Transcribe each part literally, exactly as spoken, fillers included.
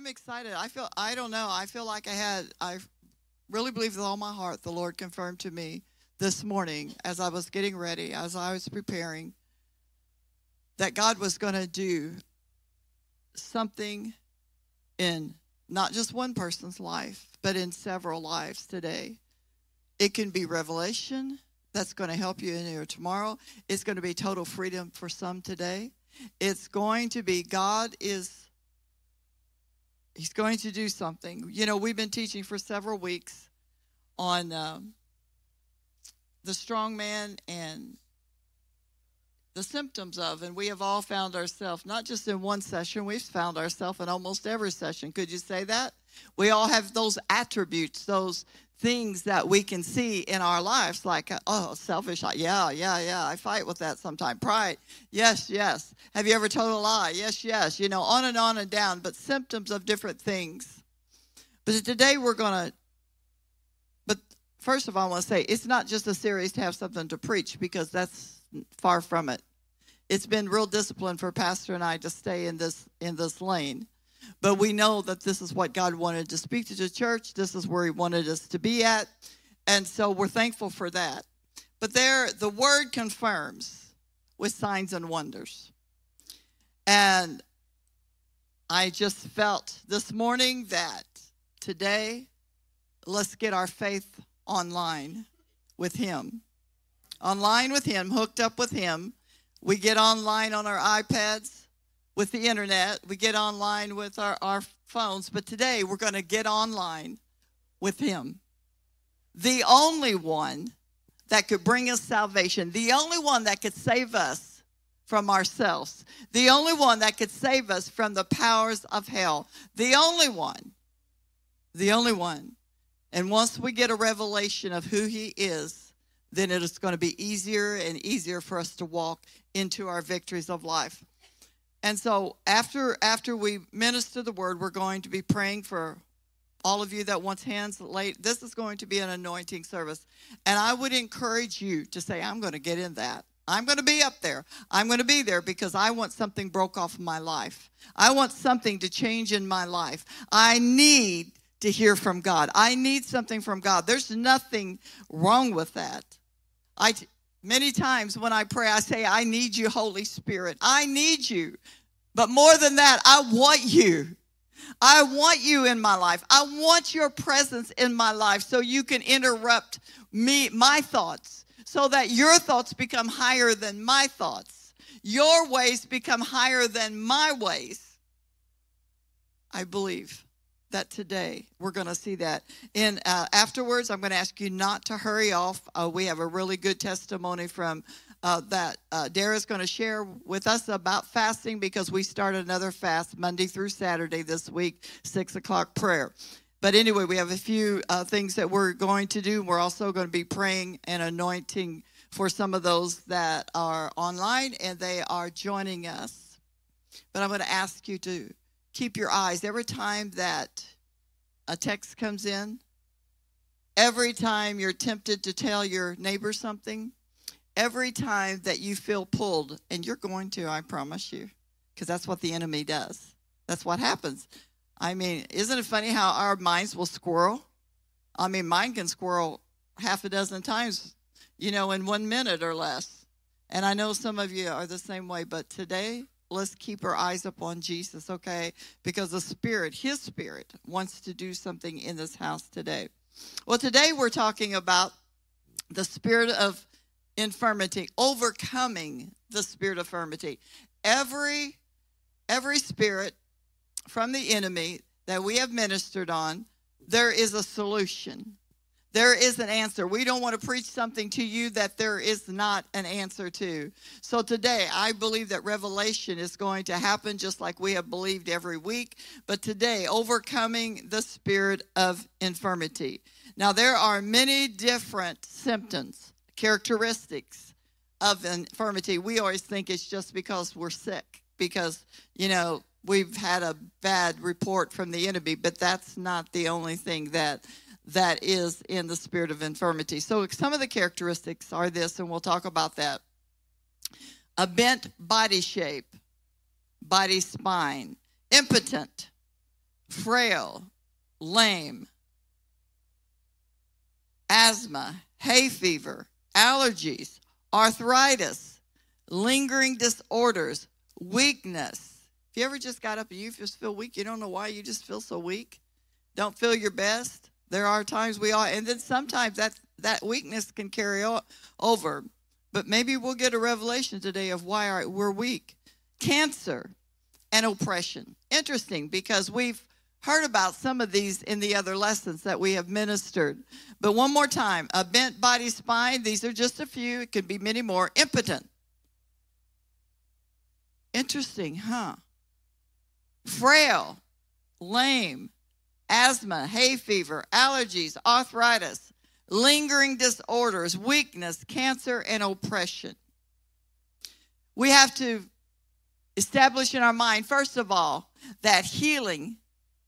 I'm excited. I feel, I don't know, I feel like I had, I really believe with all my heart the Lord confirmed to me this morning as I was getting ready, as I was preparing, that God was going to do something in not just one person's life, but in several lives today. It can be revelation that's going to help you in your tomorrow. It's going to be total freedom for some today. It's going to be God is, he's going to do something. You know, we've been teaching for several weeks on um, the strong man and the symptoms of, and we have all found ourselves, not just in one session, we've found ourselves in almost every session. Could you say that? We all have those attributes, those things that we can see in our lives, like, oh, selfish, yeah, yeah, yeah, I fight with that sometimes. Pride, yes, yes. Have you ever told a lie? Yes, yes. You know, on and on and down, but symptoms of different things. But today we're going to, but first of all, I want to say, it's not just a series to have something to preach, because that's far from it. It's been real discipline for Pastor and I to stay in this in this lane. But we know that this is what God wanted to speak to the church. This is where he wanted us to be at. And so we're thankful for that. But there, the word confirms with signs and wonders. And I just felt this morning that today, let's get our faith online with him. Online with him, hooked up with him. We get online on our iPads with the internet. We get online with our, our phones. But today we're going to get online with him. The only one that could bring us salvation. The only one that could save us from ourselves. The only one that could save us from the powers of hell. The only one. The only one. And once we get a revelation of who he is, then it is going to be easier and easier for us to walk into our victories of life. And so after after we minister the word, we're going to be praying for all of you that wants hands laid. This is going to be an anointing service. And I would encourage you to say, I'm going to get in that. I'm going to be up there. I'm going to be there because I want something broke off of my life. I want something to change in my life. I need to hear from God. I need something from God. There's nothing wrong with that. I, many times when I pray, I say, I need you, Holy Spirit. I need you. But more than that, I want you. I want you in my life. I want your presence in my life so you can interrupt me, my thoughts, so that your thoughts become higher than my thoughts. Your ways become higher than my ways. I believe that today we're going to see that. And uh, afterwards, I'm going to ask you not to hurry off. Uh, we have a really good testimony from uh, that uh, Dara's going to share with us about fasting, because we started another fast Monday through Saturday this week, six o'clock prayer. But anyway, we have a few uh, things that we're going to do. We're also going to be praying and anointing for some of those that are online and they are joining us. But I'm going to ask you to keep your eyes every time that a text comes in, every time you're tempted to tell your neighbor something, every time that you feel pulled, and you're going to, I promise you, because that's what the enemy does. That's what happens. I mean, isn't it funny how our minds will squirrel? I mean, mine can squirrel half a dozen times, you know, in one minute or less. And I know some of you are the same way, but today, let's keep our eyes up on Jesus, okay? Because the Spirit, his Spirit, wants to do something in this house today. Well, today we're talking about the spirit of infirmity, overcoming the spirit of infirmity. Every, every spirit from the enemy that we have ministered on, there is a solution. There is an answer. We don't want to preach something to you that there is not an answer to. So today, I believe that revelation is going to happen just like we have believed every week. But today, overcoming the spirit of infirmity. Now, there are many different symptoms, characteristics of infirmity. We always think it's just because we're sick, because, you know, we've had a bad report from the enemy. But that's not the only thing that that is in the spirit of infirmity. So some of the characteristics are this, and we'll talk about that. A bent body shape, body spine, impotent, frail, lame, asthma, hay fever, allergies, arthritis, lingering disorders, weakness. If you ever just got up and you just feel weak, you don't know why, you just feel so weak, don't feel your best. There are times we are, and then sometimes that, that weakness can carry over. But maybe we'll get a revelation today of why we're weak. Cancer and oppression. Interesting, because we've heard about some of these in the other lessons that we have ministered. But one more time, a bent body spine. These are just a few. It could be many more. Impotent. Interesting, huh? Frail, lame, asthma, hay fever, allergies, arthritis, lingering disorders, weakness, cancer, and oppression. We have to establish in our mind, first of all, that healing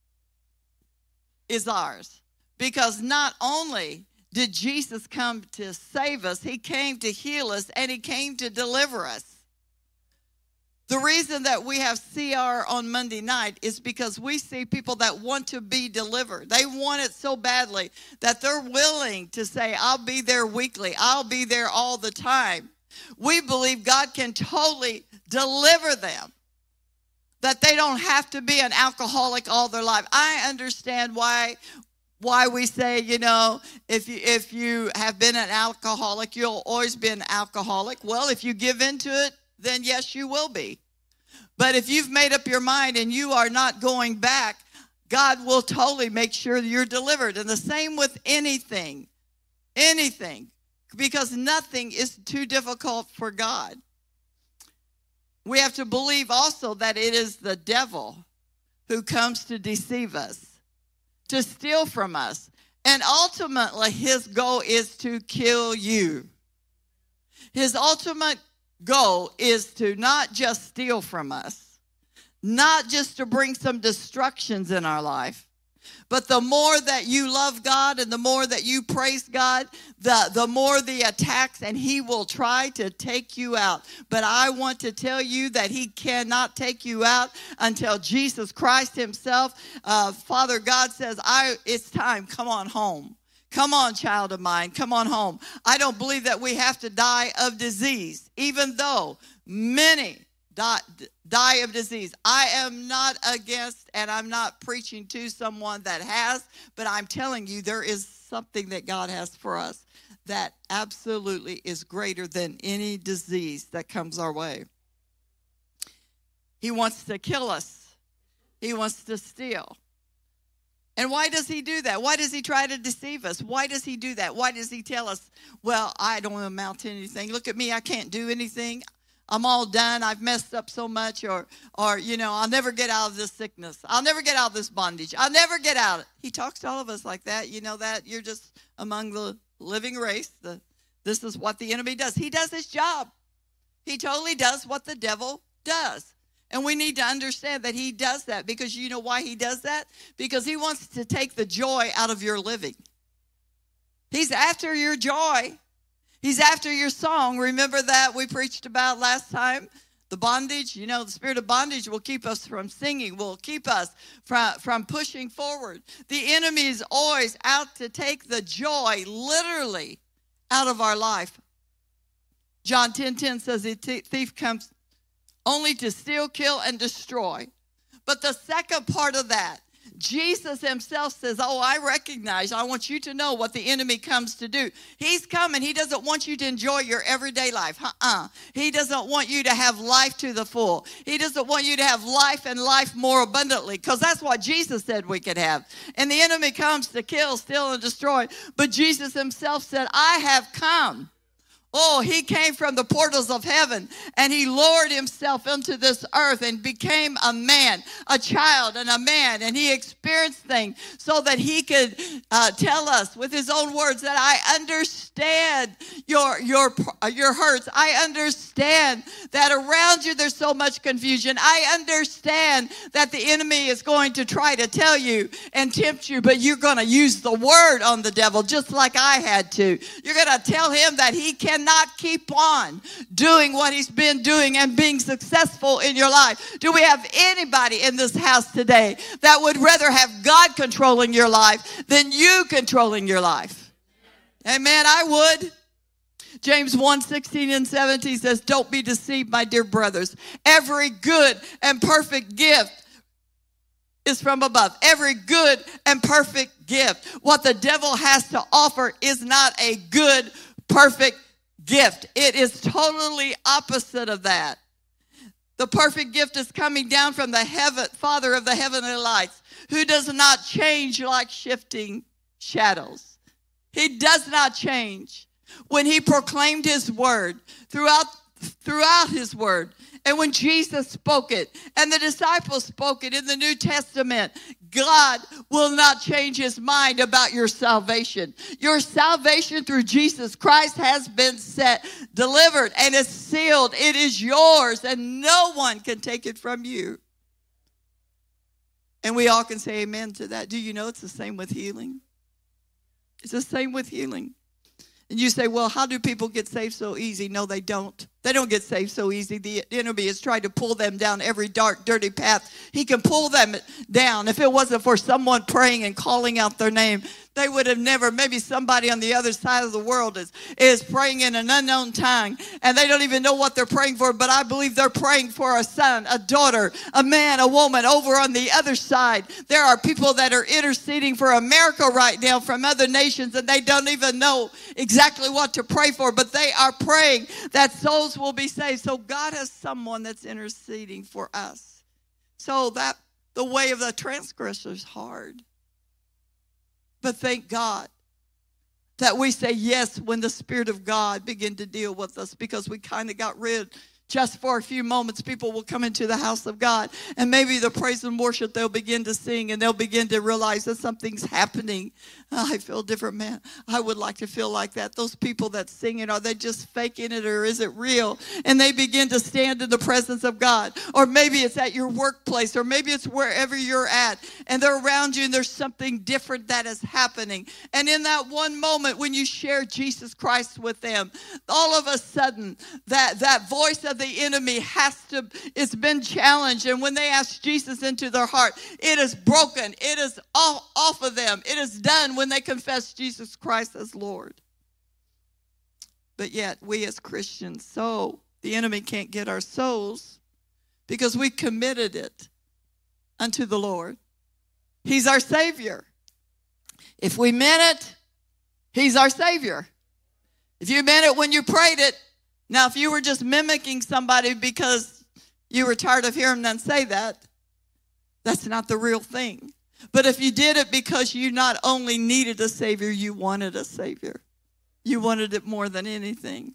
is ours. Because not only did Jesus come to save us, he came to heal us, and he came to deliver us. The reason that we have C R on Monday night is because we see people that want to be delivered. They want it so badly that they're willing to say, I'll be there weekly. I'll be there all the time. We believe God can totally deliver them, that they don't have to be an alcoholic all their life. I understand why why we say, you know, if you, if you have been an alcoholic, you'll always be an alcoholic. Well, if you give into it, then yes, you will be. But if you've made up your mind and you are not going back, God will totally make sure you're delivered. And the same with anything, anything, because nothing is too difficult for God. We have to believe also that it is the devil who comes to deceive us, to steal from us. And ultimately, his goal is to kill you. His ultimate goal is to not just steal from us, not just to bring some destructions in our life, but the more that you love God and the more that you praise God, the, the more the attacks, and he will try to take you out. But I want to tell you that he cannot take you out until Jesus Christ himself, uh, Father God says, "I. it's time, come on home. Come on, child of mine, come on home." I don't believe that we have to die of disease, even though many die, die of disease. I am not against, and I'm not preaching to someone that has, but I'm telling you there is something that God has for us that absolutely is greater than any disease that comes our way. He wants to kill us. He wants to steal. And why does he do that? Why does he try to deceive us? Why does he do that? Why does he tell us, well, I don't amount to anything. Look at me, I can't do anything. I'm all done. I've messed up so much. Or, or you know, I'll never get out of this sickness. I'll never get out of this bondage. I'll never get out. He talks to all of us like that. You know that. You're just among the living race. The, this is what the enemy does. He does his job. He totally does what the devil does. And we need to understand that he does that, because you know why he does that? Because he wants to take the joy out of your living. He's after your joy. He's after your song. Remember that we preached about last time? The bondage, you know, the spirit of bondage will keep us from singing, will keep us from, from pushing forward. The enemy is always out to take the joy, literally, out of our life. John ten ten says the thief comes only to steal, kill, and destroy. But the second part of that, Jesus himself says, oh, I recognize, I want you to know what the enemy comes to do. He's coming. He doesn't want you to enjoy your everyday life. Uh-uh. He doesn't want you to have life to the full. He doesn't want you to have life and life more abundantly, because that's what Jesus said we could have. And the enemy comes to kill, steal, and destroy. But Jesus himself said, I have come. Oh, he came from the portals of heaven, and he lowered himself into this earth and became a man, a child and a man. And he experienced things so that he could uh, tell us with his own words that I understand your, your, your hurts. I understand that around you there's so much confusion. I understand that the enemy is going to try to tell you and tempt you, but you're going to use the word on the devil just like I had to. You're going to tell him that he cannot cannot keep on doing what he's been doing and being successful in your life. Do we have anybody in this house today that would rather have God controlling your life than you controlling your life? Amen. I would. James one, sixteen and seventeen says, don't be deceived, my dear brothers. Every good and perfect gift is from above. Every good and perfect gift. What the devil has to offer is not a good, perfect gift. It is totally opposite of that. The perfect gift is coming down from the heaven, Father of the heavenly lights, who does not change like shifting shadows. He does not change. When he proclaimed his word throughout, throughout his word, and when Jesus spoke it and the disciples spoke it in the New Testament, God will not change his mind about your salvation. Your salvation through Jesus Christ has been set, delivered, and is sealed. It is yours, and no one can take it from you. And we all can say amen to that. Do you know it's the same with healing? It's the same with healing. And you say, well, how do people get saved so easy? No, they don't. They don't get saved so easy. The enemy has tried to pull them down every dark, dirty path. He can pull them down. If it wasn't for someone praying and calling out their name, they would have never, maybe somebody on the other side of the world is, is praying in an unknown tongue, and they don't even know what they're praying for, but I believe they're praying for a son, a daughter, a man, a woman. Over on the other side, there are people that are interceding for America right now from other nations, and they don't even know exactly what to pray for, but they are praying that souls will be saved. So God has someone that's interceding for us. So that the way of the transgressor is hard. But thank God that we say yes when the Spirit of God began to deal with us, because we kind of got rid. Just for a few moments, people will come into the house of God, and maybe the praise and worship, they'll begin to sing, and they'll begin to realize that something's happening. Oh, I feel different, man. I would like to feel like that. Those people that sing it, are they just faking it, or is it real? And they begin to stand in the presence of God. Or maybe it's at your workplace, or maybe it's wherever you're at, and they're around you, and there's something different that is happening. And in that one moment when you share Jesus Christ with them, all of a sudden, that, that voice of the enemy has to, it's been challenged. And when they ask Jesus into their heart, it is broken. It is all off of them. It is done when they confess Jesus Christ as Lord. But yet we as Christians, so the enemy can't get our souls because we committed it unto the Lord. He's our Savior. If we meant it, he's our Savior. If you meant it when you prayed it, now, if you were just mimicking somebody because you were tired of hearing them say that, that's not the real thing. But if you did it because you not only needed a Savior, you wanted a Savior. You wanted it more than anything.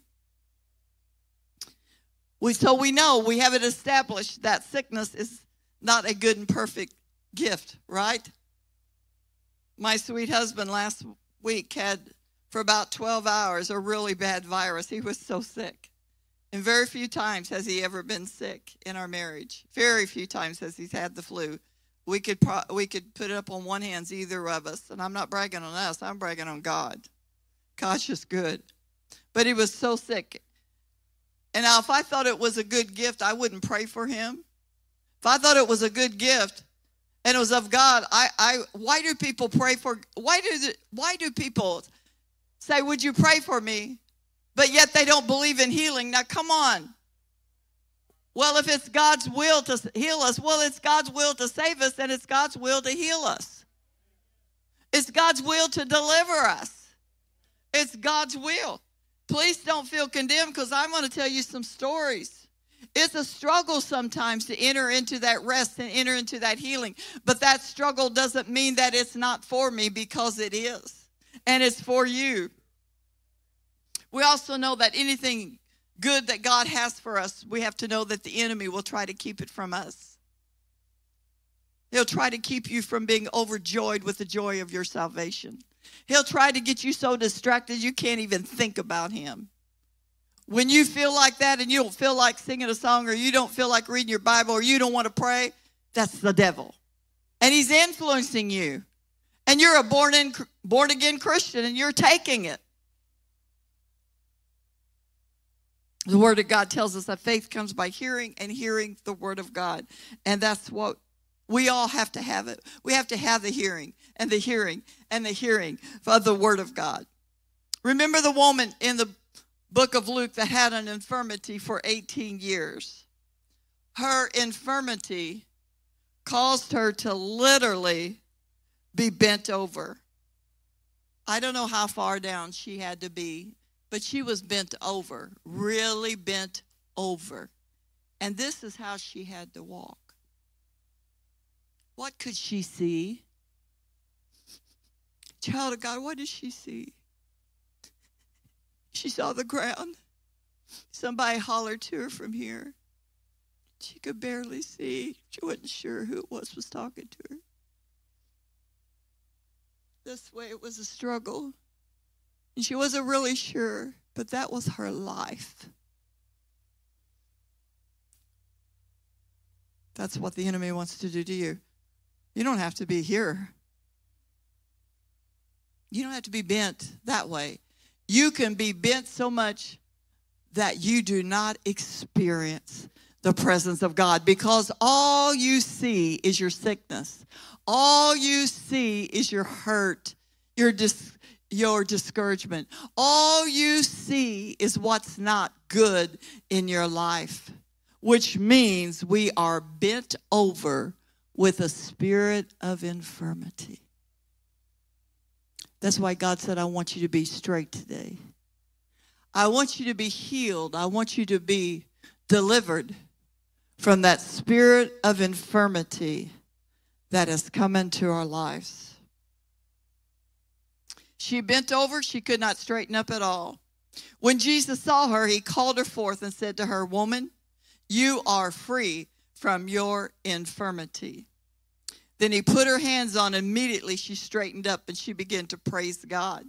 We, so we know, we have it established that sickness is not a good and perfect gift, right? My sweet husband last week had, for about twelve hours, a really bad virus. He was so sick. And very few times has he ever been sick in our marriage. Very few times has he had the flu. We could pro- we could put it up on one hand, either of us. And I'm not bragging on us. I'm bragging on God. God's just good. But he was so sick. And now if I thought it was a good gift, I wouldn't pray for him. If I thought it was a good gift and it was of God, I, I why do people pray for, why do, why do people say, would you pray for me? But yet they don't believe in healing. Now, come on. Well, if it's God's will to heal us, well, it's God's will to save us, and it's God's will to heal us. It's God's will to deliver us. It's God's will. Please don't feel condemned, because I'm going to tell you some stories. It's a struggle sometimes to enter into that rest and enter into that healing. But that struggle doesn't mean that it's not for me, because it is. And it's for you. We also know that anything good that God has for us, we have to know that the enemy will try to keep it from us. He'll try to keep you from being overjoyed with the joy of your salvation. He'll try to get you so distracted you can't even think about him. When you feel like that and you don't feel like singing a song, or you don't feel like reading your Bible, or you don't want to pray, that's the devil. And he's influencing you. And you're a born in, born again Christian, and you're taking it. The Word of God tells us that faith comes by hearing, and hearing the Word of God. And that's what we all have to have it. We have to have the hearing and the hearing and the hearing of the Word of God. Remember the woman in the book of Luke that had an infirmity for eighteen years. Her infirmity caused her to literally be bent over. I don't know how far down she had to be, but she was bent over, really bent over. And this is how she had to walk. What could she see? Child of God, what did she see? She saw the ground. Somebody hollered to her from here. She could barely see. She wasn't sure who it was was talking to her. This way it was a struggle. And she wasn't really sure, but that was her life. That's what the enemy wants to do to you. You don't have to be here. You don't have to be bent that way. You can be bent so much that you do not experience the presence of God, because all you see is your sickness. All you see is your hurt, your dis- your discouragement. All you see is what's not good in your life, which means we are bent over with a spirit of infirmity. That's why God said, I want you to be straight today. I want you to be healed. I want you to be delivered from that spirit of infirmity that has come into our lives. She bent over. She could not straighten up at all. When Jesus saw her, he called her forth and said to her, Woman, you are free from your infirmity. Then he put her hands on. Immediately she straightened up and she began to praise God.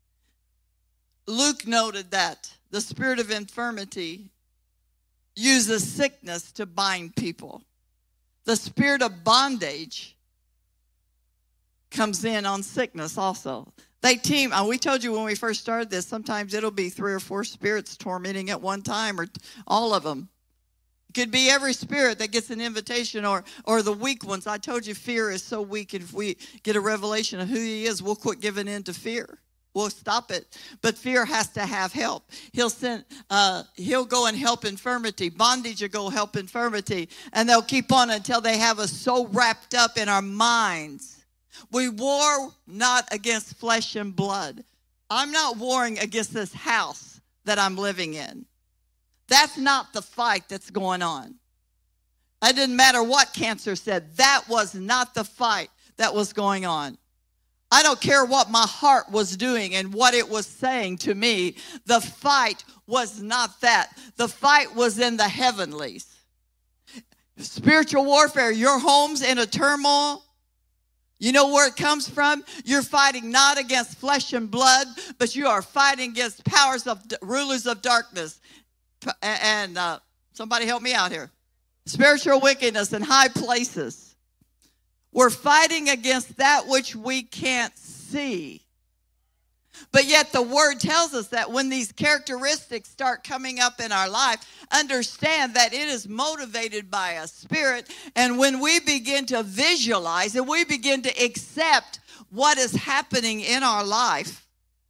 Luke noted that the spirit of infirmity uses sickness to bind people. The spirit of bondage comes in on sickness also. They team, and we told you when we first started this, sometimes it'll be three or four spirits tormenting at one time, or all of them. It could be every spirit that gets an invitation, or or the weak ones. I told you fear is so weak, and if we get a revelation of who he is, we'll quit giving in to fear. We'll stop it. But fear has to have help. He'll send. Uh, he'll go and help infirmity. Bondage will go help infirmity. And they'll keep on until they have us so wrapped up in our minds. We war not against flesh and blood. I'm not warring against this house that I'm living in. That's not the fight that's going on. It didn't matter what cancer said. That was not the fight that was going on. I don't care what my heart was doing and what it was saying to me. The fight was not that. The fight was in the heavenlies. Spiritual warfare, your home's in a turmoil. You know where it comes from? You're fighting not against flesh and blood, but you are fighting against powers of rulers of darkness. And uh, somebody help me out here. Spiritual wickedness in high places. We're fighting against that which we can't see. But yet the word tells us that when these characteristics start coming up in our life, understand that it is motivated by a spirit. And when we begin to visualize and we begin to accept what is happening in our life,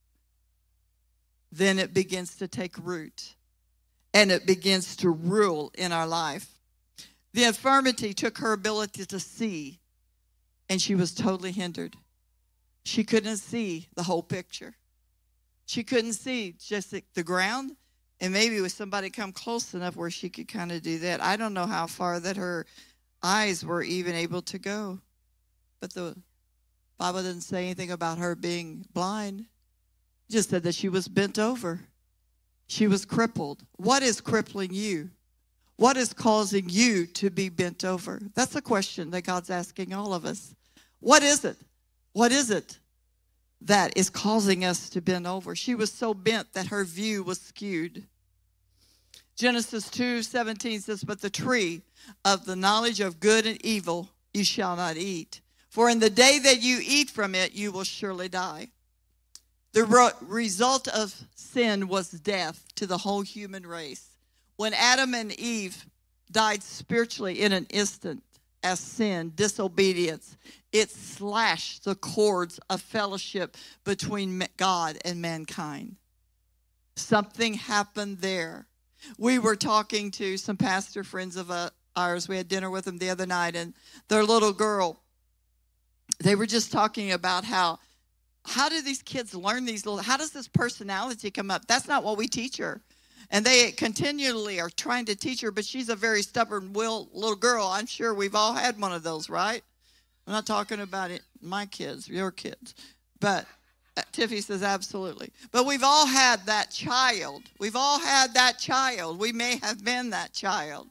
then it begins to take root and it begins to rule in our life. The infirmity took her ability to see, and she was totally hindered. She couldn't see the whole picture. She couldn't see just the, the ground, and maybe with somebody come close enough where she could kind of do that. I don't know how far that her eyes were even able to go. But the Bible didn't say anything about her being blind. It just said that she was bent over. She was crippled. What is crippling you? What is causing you to be bent over? That's a question that God's asking all of us. What is it? What is it that is causing us to bend over? She was so bent that her view was skewed. Genesis two seventeen says, but the tree of the knowledge of good and evil you shall not eat. For in the day that you eat from it, you will surely die. The re- result of sin was death to the whole human race. When Adam and Eve died spiritually in an instant as sin, disobedience, it slashed the cords of fellowship between God and mankind. Something happened there. We were talking to some pastor friends of ours. We had dinner with them the other night, and their little girl, they were just talking about how, how do these kids learn these little, how does this personality come up? That's not what we teach her. And they continually are trying to teach her, but she's a very stubborn will, little girl. I'm sure we've all had one of those, right? I'm not talking about it, my kids, your kids. But uh, Tiffy says absolutely. But we've all had that child. We've all had that child. We may have been that child.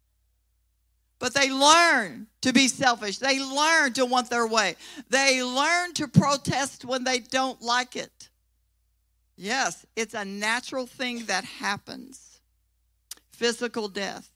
But they learn to be selfish. They learn to want their way. They learn to protest when they don't like it. Yes, it's a natural thing that happens. Physical death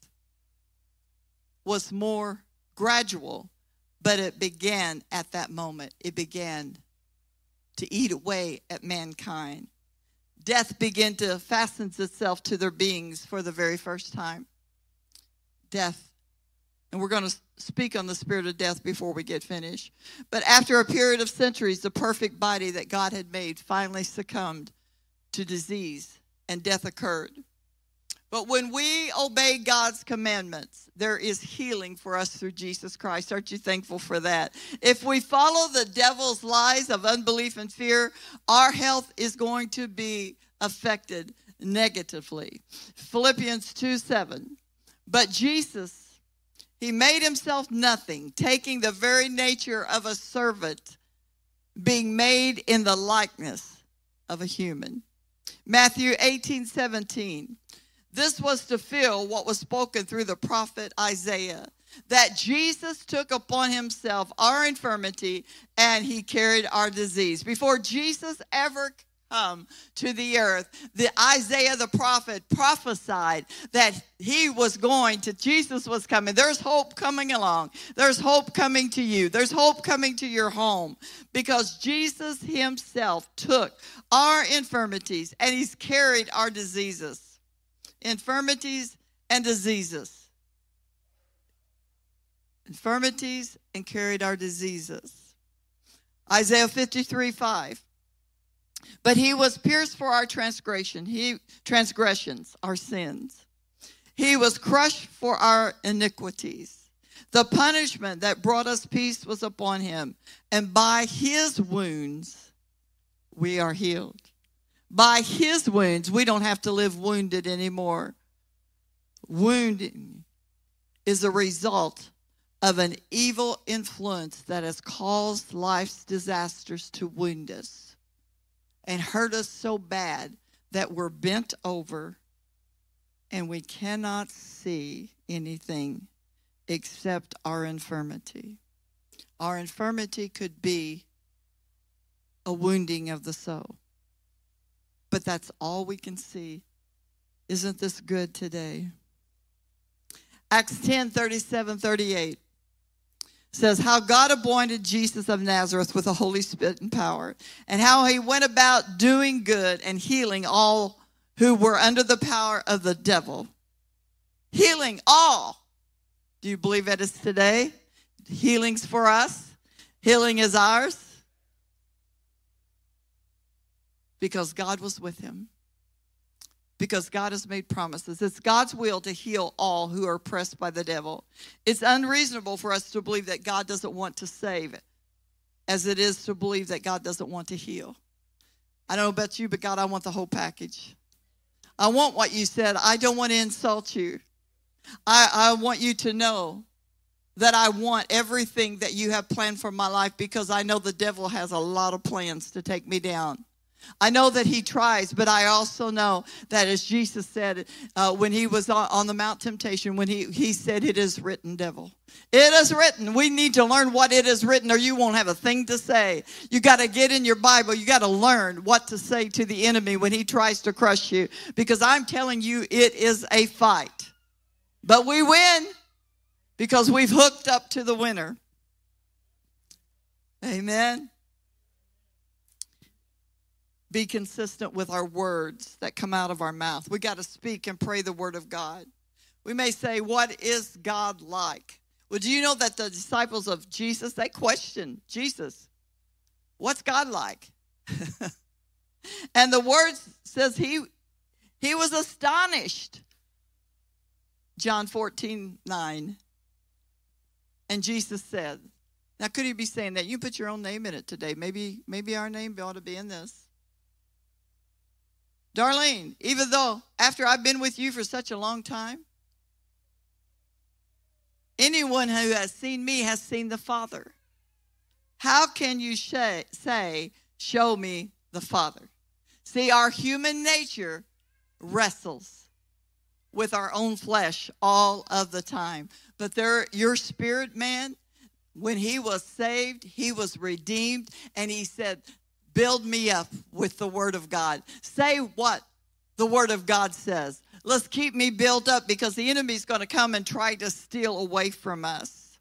was more gradual, but it began at that moment. It began to eat away at mankind. Death began to fasten itself to their beings for the very first time. Death. And we're going to speak on the spirit of death before we get finished. But after a period of centuries, the perfect body that God had made finally succumbed to disease, and death occurred. But when we obey God's commandments, there is healing for us through Jesus Christ. Aren't you thankful for that? If we follow the devil's lies of unbelief and fear, our health is going to be affected negatively. Philippians two seven. But Jesus, he made himself nothing, taking the very nature of a servant, being made in the likeness of a human. Matthew eighteen seventeen. This was to fill what was spoken through the prophet Isaiah, that Jesus took upon himself our infirmity and he carried our disease. Before Jesus ever come to the earth, the Isaiah the prophet prophesied that he was going to, Jesus was coming. There's hope coming along. There's hope coming to you. There's hope coming to your home, because Jesus himself took our infirmities and he's carried our diseases. Infirmities and diseases. Infirmities and carried our diseases. Isaiah fifty-three five. But he was pierced for our transgression, he transgressions, our sins. He was crushed for our iniquities. The punishment that brought us peace was upon him, and by his wounds we are healed. By his wounds, we don't have to live wounded anymore. Wounding is a result of an evil influence that has caused life's disasters to wound us and hurt us so bad that we're bent over and we cannot see anything except our infirmity. Our infirmity could be a wounding of the soul. But that's all we can see. Isn't this good today? Acts ten thirty-seven thirty-eight says how God appointed Jesus of Nazareth with the Holy Spirit and power, and how he went about doing good and healing all who were under the power of the devil. Healing all. Do you believe it is today? Healing's for us. Healing is ours. Because God was with him. Because God has made promises. It's God's will to heal all who are oppressed by the devil. It's unreasonable for us to believe that God doesn't want to save, as it is to believe that God doesn't want to heal. I don't know about you, but God, I want the whole package. I want what you said. I don't want to insult you. I, I want you to know that I want everything that you have planned for my life, because I know the devil has a lot of plans to take me down. I know that he tries, but I also know that, as Jesus said uh, when he was on, on the Mount Temptation, when he, he said, it is written, devil. It is written. We need to learn what it is written, or you won't have a thing to say. You got to get in your Bible. You got to learn what to say to the enemy when he tries to crush you, because I'm telling you, it is a fight. But we win because we've hooked up to the winner. Amen. be consistent with our words that come out of our mouth. We got to speak and pray the word of God. We may say, what is God like? Well, do you know that the disciples of Jesus, they questioned Jesus, what's God like? And the word says he, he was astonished. John fourteen nine. And Jesus said, now could he be saying that? You put your own name in it today. Maybe, maybe our name ought to be in this. Darlene, even though after I've been with you for such a long time, anyone who has seen me has seen the Father. How can you sh- say, show me the Father? See, our human nature wrestles with our own flesh all of the time. But there, your spirit man, when he was saved, he was redeemed, and he said, build me up with the word of God. Say what the word of God says. Let's keep me built up, because the enemy's going to come and try to steal away from us.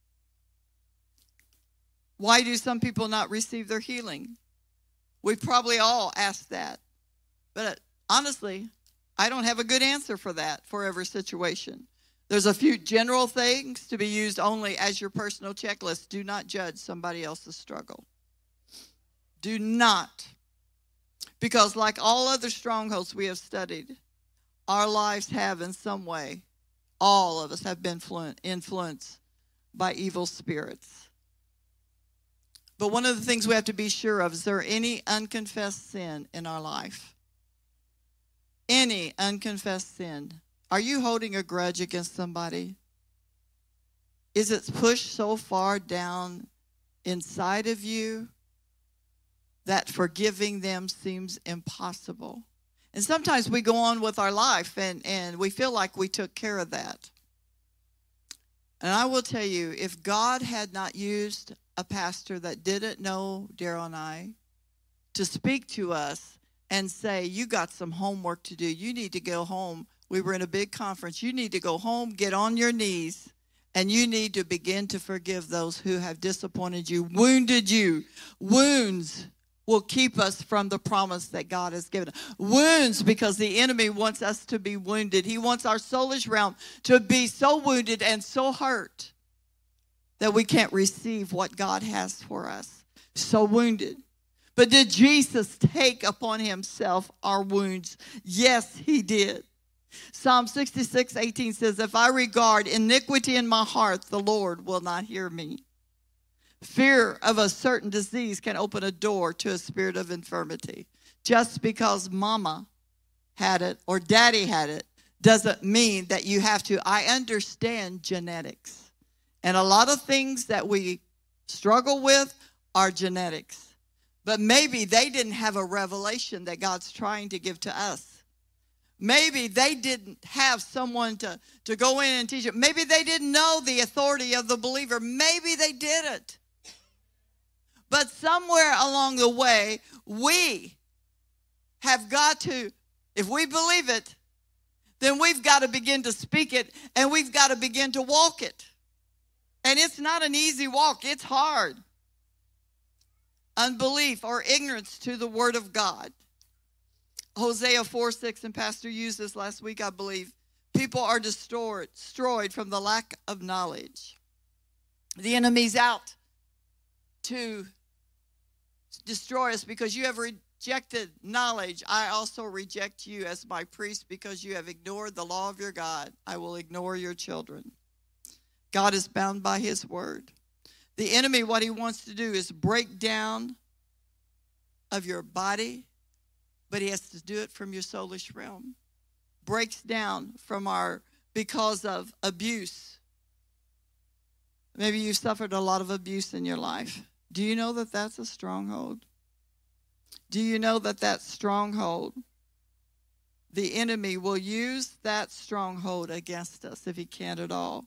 Why do some people not receive their healing? We've probably all asked that. But honestly, I don't have a good answer for that for every situation. There's a few general things to be used only as your personal checklist. Do not judge somebody else's struggle. Do not. Because like all other strongholds we have studied, our lives have in some way, all of us have been influenced by evil spirits. But one of the things we have to be sure of, is there any unconfessed sin in our life? Any unconfessed sin. Are you holding a grudge against somebody? Is it pushed so far down inside of you that forgiving them seems impossible? And sometimes we go on with our life and, and we feel like we took care of that. And I will tell you, if God had not used a pastor that didn't know Daryl and I to speak to us and say, you got some homework to do. You need to go home. We were in a big conference. You need to go home, get on your knees, and you need to begin to forgive those who have disappointed you, wounded you. Wounds will keep us from the promise that God has given us. Wounds, because the enemy wants us to be wounded. He wants our soulish realm to be so wounded and so hurt that we can't receive what God has for us. So wounded. But did Jesus take upon himself our wounds? Yes, he did. Psalm sixty-six eighteen says, if I regard iniquity in my heart, the Lord will not hear me. Fear of a certain disease can open a door to a spirit of infirmity. Just because mama had it or daddy had it doesn't mean that you have to. I understand genetics. And a lot of things that we struggle with are genetics. But maybe they didn't have a revelation that God's trying to give to us. Maybe they didn't have someone to, to go in and teach it. Maybe they didn't know the authority of the believer. Maybe they didn't. But somewhere along the way, we have got to, if we believe it, then we've got to begin to speak it, and we've got to begin to walk it. And it's not an easy walk. It's hard. Unbelief or ignorance to the word of God. Hosea four six, and Pastor used this last week, I believe. People are destroyed, destroyed from the lack of knowledge. The enemy's out to destroy us because you have rejected knowledge. I also reject you as my priest because you have ignored the law of your God. I will ignore your children. God is bound by his word. The enemy, what he wants to do is break down of your body, but he has to do it from your soulish realm. Breaks down from our, because of abuse. Maybe you've suffered a lot of abuse in your life. Do you know that that's a stronghold? Do you know that that stronghold, the enemy will use that stronghold against us if he can at all?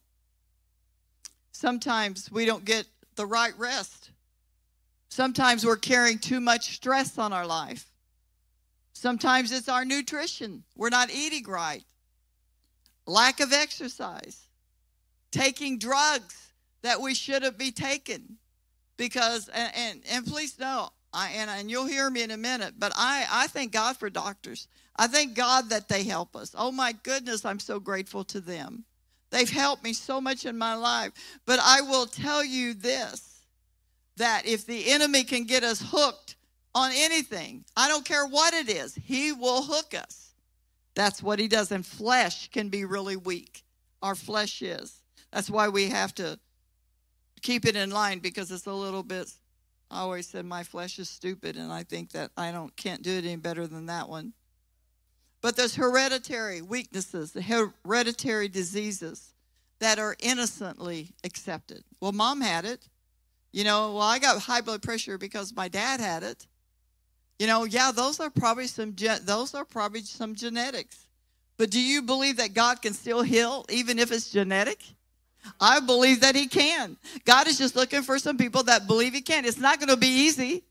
Sometimes we don't get the right rest. Sometimes we're carrying too much stress on our life. Sometimes it's our nutrition. We're not eating right. Lack of exercise. Taking drugs that we shouldn't be taking. Because, and, and, and please know, I, and, and you'll hear me in a minute, but I, I thank God for doctors. I thank God that they help us. Oh, my goodness, I'm so grateful to them. They've helped me so much in my life. But I will tell you this, that if the enemy can get us hooked on anything, I don't care what it is, he will hook us. That's what he does. And flesh can be really weak. Our flesh is. That's why we have to keep it in line, because it's a little bit, I always said my flesh is stupid, and I think that I don't can't do it any better than that one. But there's hereditary weaknesses, the hereditary diseases that are innocently accepted. Well, mom had it. You know, well, I got high blood pressure because my dad had it. You know, yeah, those are probably some those are probably some genetics. But do you believe that God can still heal even if it's genetic? I believe that he can. God is just looking for some people that believe he can. It's not going to be easy.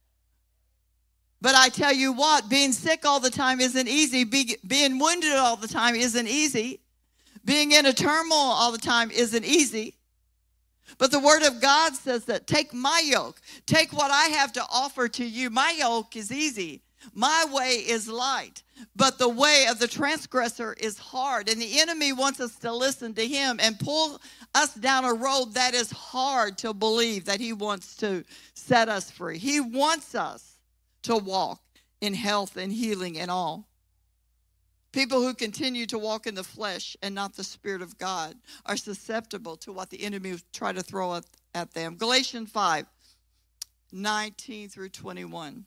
But I tell you what, being sick all the time isn't easy. Be, being wounded all the time isn't easy. Being in a turmoil all the time isn't easy. But the word of God says that take my yoke. Take what I have to offer to you. My yoke is easy. My way is light. But the way of the transgressor is hard. And the enemy wants us to listen to him and pull us down a road that is hard to believe that he wants to set us free. He wants us to walk in health and healing and all. People who continue to walk in the flesh and not the Spirit of God are susceptible to what the enemy will try to throw at, at them. Galatians five, nineteen through twenty-one.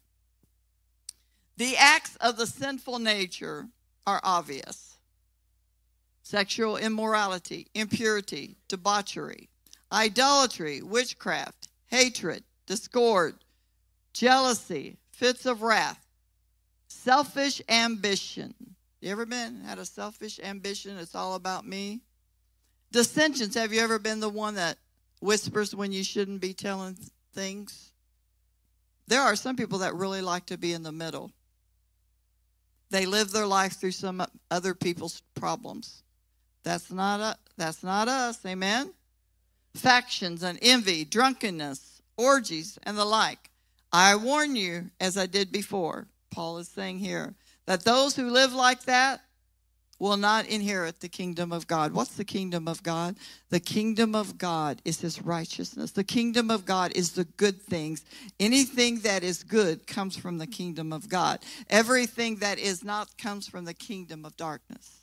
The acts of the sinful nature are obvious. Sexual immorality, impurity, debauchery, idolatry, witchcraft, hatred, discord, jealousy, fits of wrath, selfish ambition. You ever been had a selfish ambition? It's all about me. Dissensions. Have you ever been the one that whispers when you shouldn't be telling things? There are some people that really like to be in the middle. They live their life through some other people's problems. That's not a, that's not us. Amen? Factions and envy, drunkenness, orgies, and the like. I warn you, as I did before, Paul is saying here, that those who live like that will not inherit the kingdom of God. What's the kingdom of God? The kingdom of God is his righteousness. The kingdom of God is the good things. Anything that is good comes from the kingdom of God. Everything that is not comes from the kingdom of darkness.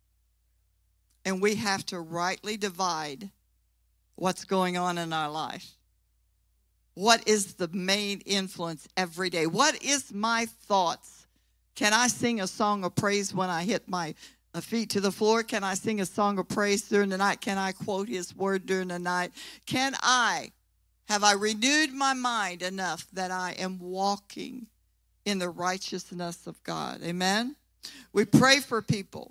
And we have to rightly divide what's going on in our life. What is the main influence every day? What is my thoughts? Can I sing a song of praise when I hit my feet to the floor? Can I sing a song of praise during the night? Can I quote his word during the night? Can I, have I renewed my mind enough that I am walking in the righteousness of God? Amen? We pray for people.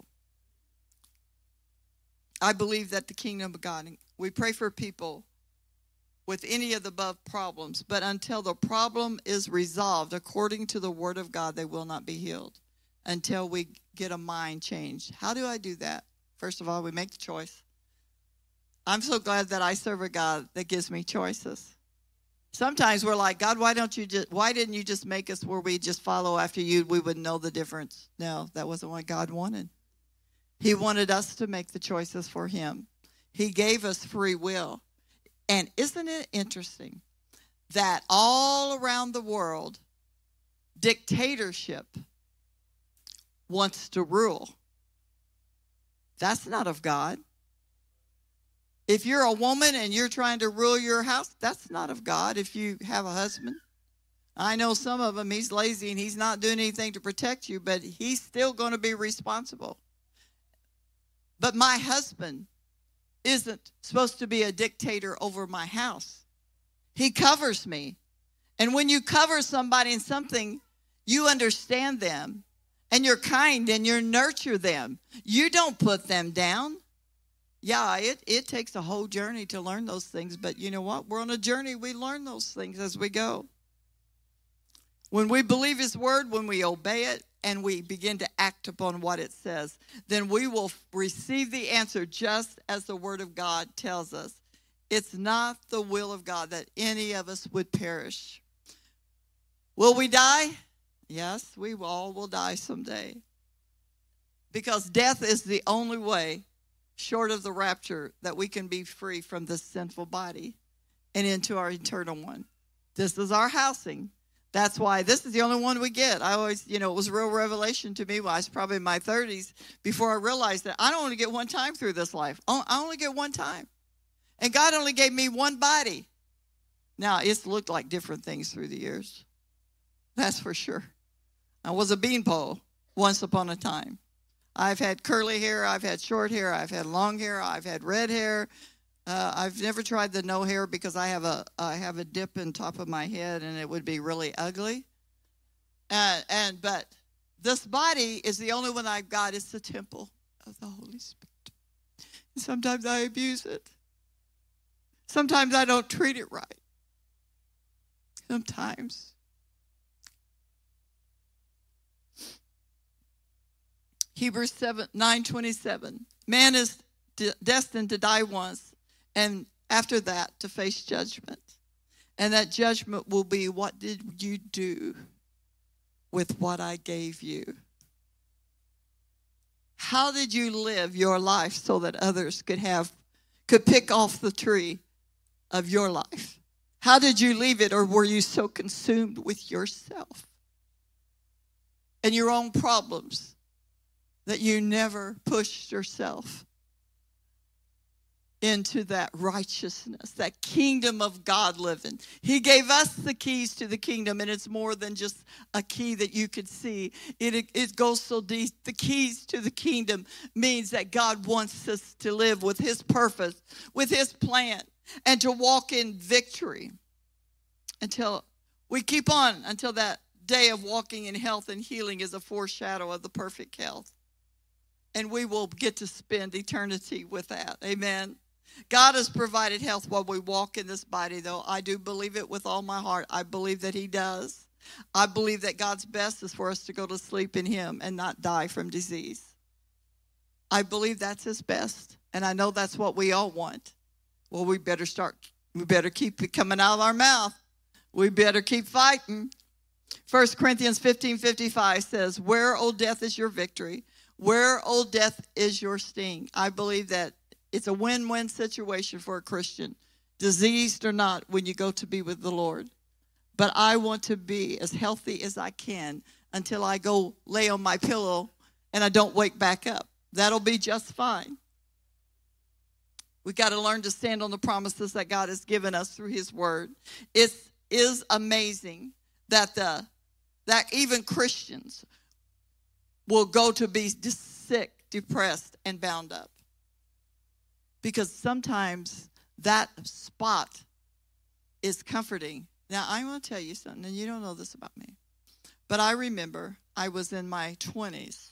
I believe that the kingdom of God, we pray for people with any of the above problems, but until the problem is resolved according to the word of God, they will not be healed until we get a mind change. How do I do that? First of all, we make the choice. I'm so glad that I serve a God that gives me choices. Sometimes we're like, God, why don't you just, why didn't you just make us where we just follow after you? We would know the difference. No, that wasn't what God wanted. He wanted us to make the choices for him. He gave us free will. And isn't it interesting that all around the world, dictatorship wants to rule? That's not of God. If you're a woman and you're trying to rule your house, that's not of God if you have a husband. I know some of them, he's lazy and he's not doing anything to protect you, but he's still going to be responsible. But my husband isn't supposed to be a dictator over my house. He covers me. And when you cover somebody in something, you understand them. And you're kind and you nurture them. You don't put them down. Yeah, it, it takes a whole journey to learn those things. But you know what? We're on a journey. We learn those things as we go. When we believe his word, when we obey it, and we begin to act upon what it says, then we will receive the answer just as the word of God tells us. It's not the will of God that any of us would perish. Will we die? Yes, we all will die someday. Because death is the only way, short of the rapture, that we can be free from this sinful body and into our eternal one. This is our housing. That's why this is the only one we get. I always, you know, it was a real revelation to me when I was probably in my thirties before I realized that I don't only get one time through this life. I only get one time. And God only gave me one body. Now, it's looked like different things through the years. That's for sure. I was a beanpole once upon a time. I've had curly hair. I've had short hair. I've had long hair. I've had red hair. Uh, I've never tried the no hair because I have a I have a dip in top of my head and it would be really ugly. And and but this body is the only one I've got. It's the temple of the Holy Spirit. And sometimes I abuse it. Sometimes I don't treat it right. Sometimes. Hebrews seven nine twenty seven. Man is de- destined to die once. And after that, to face judgment. And that judgment will be, what did you do with what I gave you? How did you live your life so that others could have, could pick off the tree of your life? How did you leave it, or were you so consumed with yourself and your own problems that you never pushed yourself into that righteousness, that kingdom of God living? He gave us the keys to the kingdom, and it's more than just a key that you could see. It, it goes so deep. The keys to the kingdom means that God wants us to live with his purpose, with his plan, and to walk in victory until we keep on, until that day of walking in health and healing is a foreshadow of the perfect health. And we will get to spend eternity with that. Amen. God has provided health while we walk in this body, though. I do believe it with all my heart. I believe that he does. I believe that God's best is for us to go to sleep in him and not die from disease. I believe that's his best. And I know that's what we all want. Well, we better start, we better keep it coming out of our mouth. We better keep fighting. First Corinthians fifteen fifty-five says, where, O death, is your victory? Where, O death, is your sting? I believe that it's a win-win situation for a Christian, diseased or not, when you go to be with the Lord. But I want to be as healthy as I can until I go lay on my pillow and I don't wake back up. That'll be just fine. We got to learn to stand on the promises that God has given us through his word. It is amazing that the that even Christians will go to be sick, depressed, and bound up. Because sometimes that spot is comforting. Now, I want to tell you something, and you don't know this about me. But I remember I was in my twenties.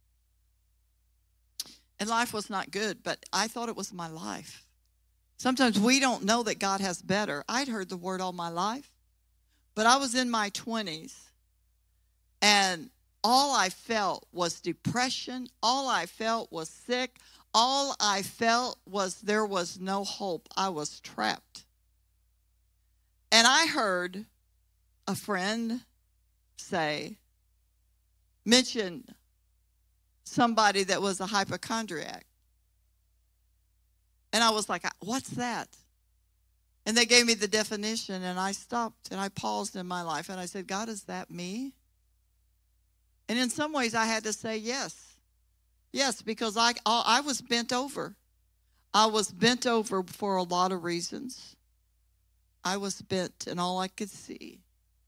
And life was not good, but I thought it was my life. Sometimes we don't know that God has better. I'd heard the word all my life. But I was in my twenties. And all I felt was depression. All I felt was sick. All I felt was there was no hope. I was trapped. And I heard a friend say, mention somebody that was a hypochondriac. And I was like, what's that? And they gave me the definition, and I stopped and I paused in my life and I said, God, is that me? And in some ways I had to say yes. Yes, because I, I was bent over. I was bent over for a lot of reasons. I was bent, and all I could see.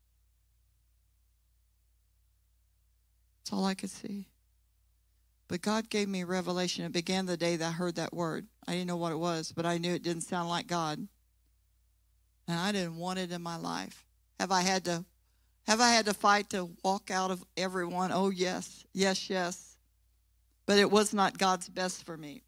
That's all I could see. But God gave me revelation. It began the day that I heard that word. I didn't know what it was, but I knew it didn't sound like God. And I didn't want it in my life. Have I had to, have I had to fight to walk out of everyone? Oh, yes, yes, yes. But it was not God's best for me.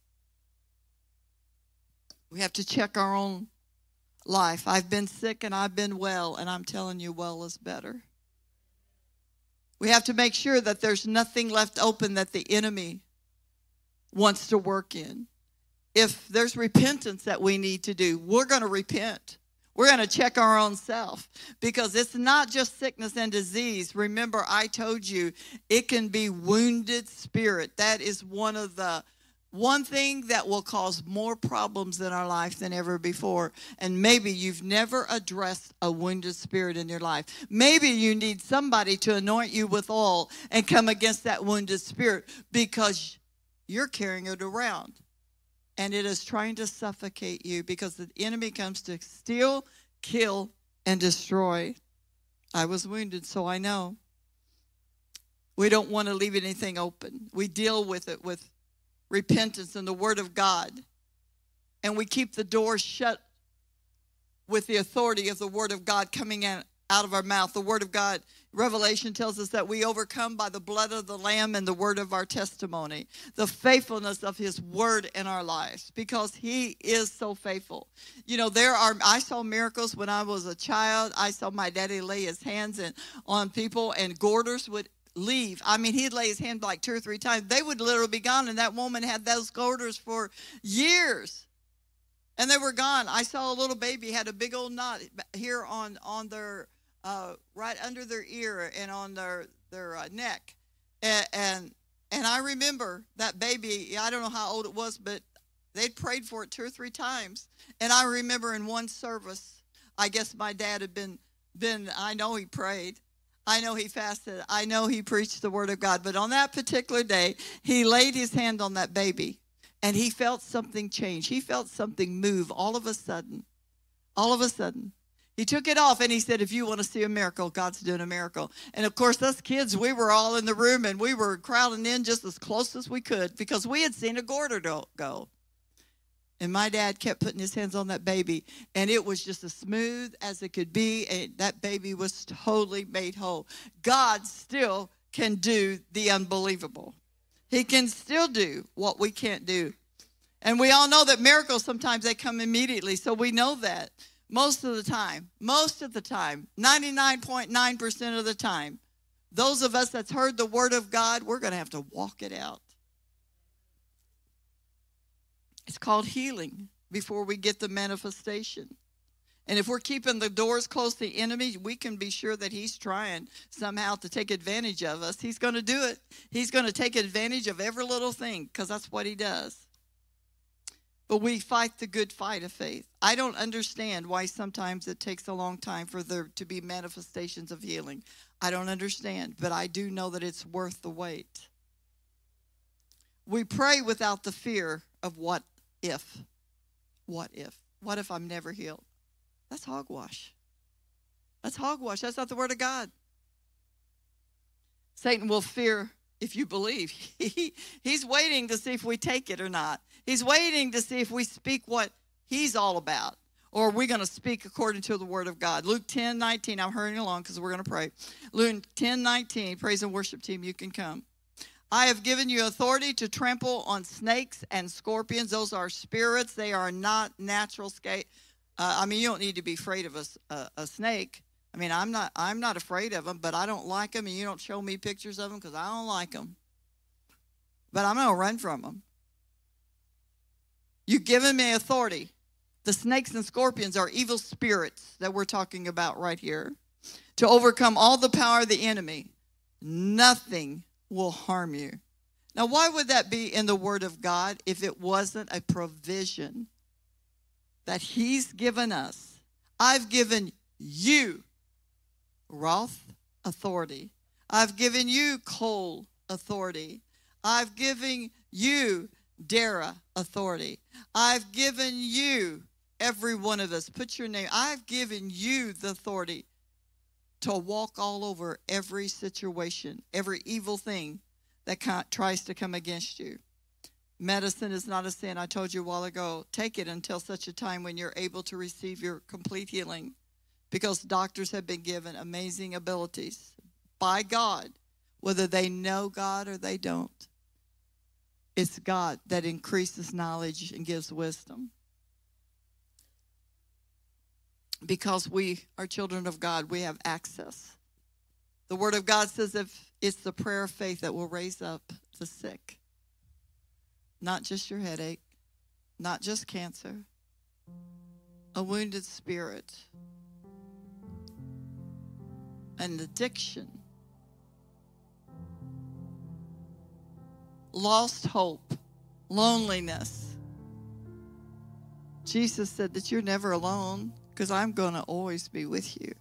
We have to check our own life. I've been sick and I've been well, and I'm telling you, well is better. We have to make sure that there's nothing left open that the enemy wants to work in. If there's repentance that we need to do, we're going to repent. We're going to check our own self, because it's not just sickness and disease. Remember, I told you it can be wounded spirit. That is one of the one thing that will cause more problems in our life than ever before. And maybe you've never addressed a wounded spirit in your life. Maybe you need somebody to anoint you with oil and come against that wounded spirit, because you're carrying it around. And it is trying to suffocate you, because the enemy comes to steal, kill, and destroy. I was wounded, so I know. We don't want to leave anything open. We deal with it with repentance and the Word of God. And we keep the door shut with the authority of the Word of God coming out of our mouth. The Word of God, Revelation tells us that we overcome by the blood of the Lamb and the word of our testimony. The faithfulness of His Word in our lives, because He is so faithful. You know, there are, I saw miracles when I was a child. I saw my daddy lay his hands in, on people, and goiters would leave. I mean, he'd lay his hand like two or three times. They would literally be gone, and that woman had those goiters for years, and they were gone. I saw a little baby had a big old knot here on on their uh, right under their ear and on their their uh, neck, and, and and I remember that baby. I don't know how old it was, but they'd prayed for it two or three times. And I remember in one service, I guess my dad had been been. I know he prayed. I know he fasted. I know he preached the Word of God. But on that particular day, he laid his hand on that baby, and he felt something change. He felt something move all of a sudden. All of a sudden. He took it off, and he said, if you want to see a miracle, God's doing a miracle. And, of course, us kids, we were all in the room, and we were crowding in just as close as we could, because we had seen a goiter go. And my dad kept putting his hands on that baby, and it was just as smooth as it could be, and that baby was totally made whole. God still can do the unbelievable. He can still do what we can't do. And we all know that miracles, sometimes they come immediately, so we know that. Most of the time, most of the time, ninety-nine point nine percent of the time, those of us that's heard the Word of God, we're going to have to walk it out. It's called healing before we get the manifestation. And if we're keeping the doors closed to the enemy, we can be sure that he's trying somehow to take advantage of us. He's going to do it. He's going to take advantage of every little thing, because that's what he does. But we fight the good fight of faith. I don't understand why sometimes it takes a long time for there to be manifestations of healing. I don't understand, but I do know that it's worth the wait. We pray without the fear of what if. What if? What if I'm never healed? That's hogwash. That's hogwash. That's not the Word of God. Satan will fear if you believe. He, he's waiting to see if we take it or not. He's waiting to see if we speak what he's all about, or are we going to speak according to the Word of God. Luke ten nineteen. I'm hurrying along because we're going to pray. Luke ten nineteen. Praise and worship team, you can come. I have given you authority to trample on snakes and scorpions. Those are spirits. They are not natural. Sca- uh, I mean, you don't need to be afraid of a, a, a snake. I mean, I'm not I'm not afraid of them, but I don't like them, and you don't show me pictures of them because I don't like them. But I'm going to run from them. You've given me authority. The snakes and scorpions are evil spirits that we're talking about right here. To overcome all the power of the enemy. Nothing will harm you. Now, why would that be in the Word of God if it wasn't a provision that he's given us? I've given you Roth authority. I've given you Cole authority. I've given you Dara authority. I've given you, every one of us, put your name. I've given you the authority to walk all over every situation, every evil thing that tries to come against you. Medicine is not a sin. I told you a while ago, take it until such a time when you're able to receive your complete healing, because doctors have been given amazing abilities by God, whether they know God or they don't. It's God that increases knowledge and gives wisdom. Because we are children of God, we have access. The Word of God says if it's the prayer of faith that will raise up the sick. Not just your headache, not just cancer, a wounded spirit, an addiction, lost hope, loneliness. Jesus said that you're never alone because I'm going to always be with you.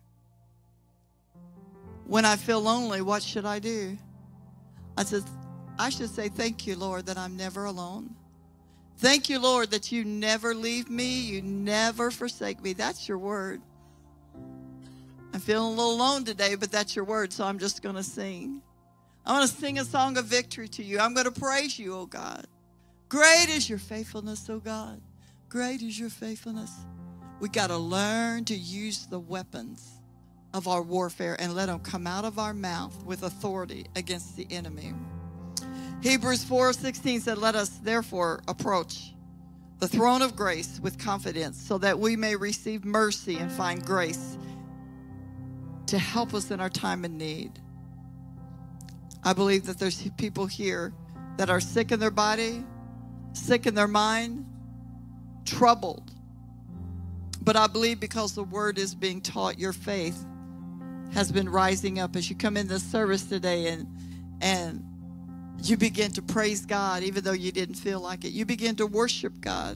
When I feel lonely, what should I do? I said, I should say, thank you, Lord, that I'm never alone. Thank you, Lord, that you never leave me. You never forsake me. That's your word. I'm feeling a little alone today, but that's your word, so I'm just going to sing. I want to sing a song of victory to you. I'm going to praise you, oh God. Great is your faithfulness, oh God. Great is your faithfulness. We got to learn to use the weapons of our warfare and let them come out of our mouth with authority against the enemy. Hebrews four sixteen said, let us therefore approach the throne of grace with confidence so that we may receive mercy and find grace to help us in our time of need. I believe that there's people here that are sick in their body, sick in their mind, troubled. But I believe because the word is being taught, your faith has been rising up as you come in this service today, and and you begin to praise God even though you didn't feel like it. You begin to worship God.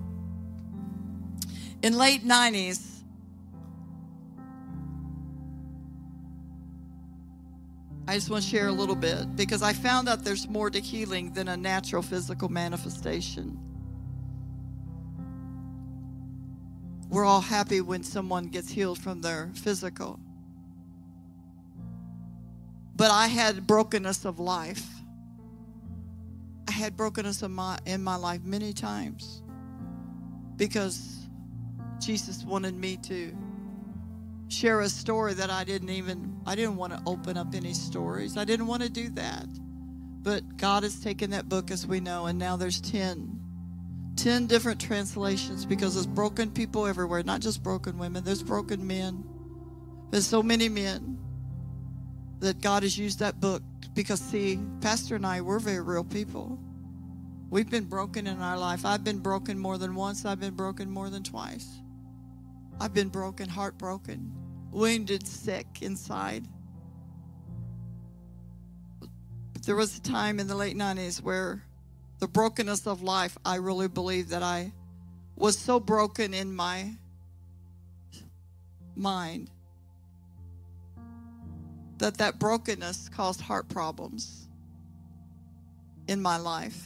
In late nineties, I just want to share a little bit because I found out there's more to healing than a natural physical manifestation. We're all happy when someone gets healed from their physical. But I had brokenness of life. I had brokenness in my, in my life many times because Jesus wanted me to share a story that I didn't even, I didn't want to open up any stories. I didn't want to do that. But God has taken that book, as we know, and now there's ten. Ten different translations because there's broken people everywhere, not just broken women. There's broken men. There's so many men that God has used that book because, see, Pastor and I, we're very real people. We've been broken in our life. I've been broken more than once. I've been broken more than twice. I've been broken, heartbroken, wounded, sick inside. But there was a time in the late nineties where the brokenness of life, I really believe that I was so broken in my mind that that brokenness caused heart problems in my life.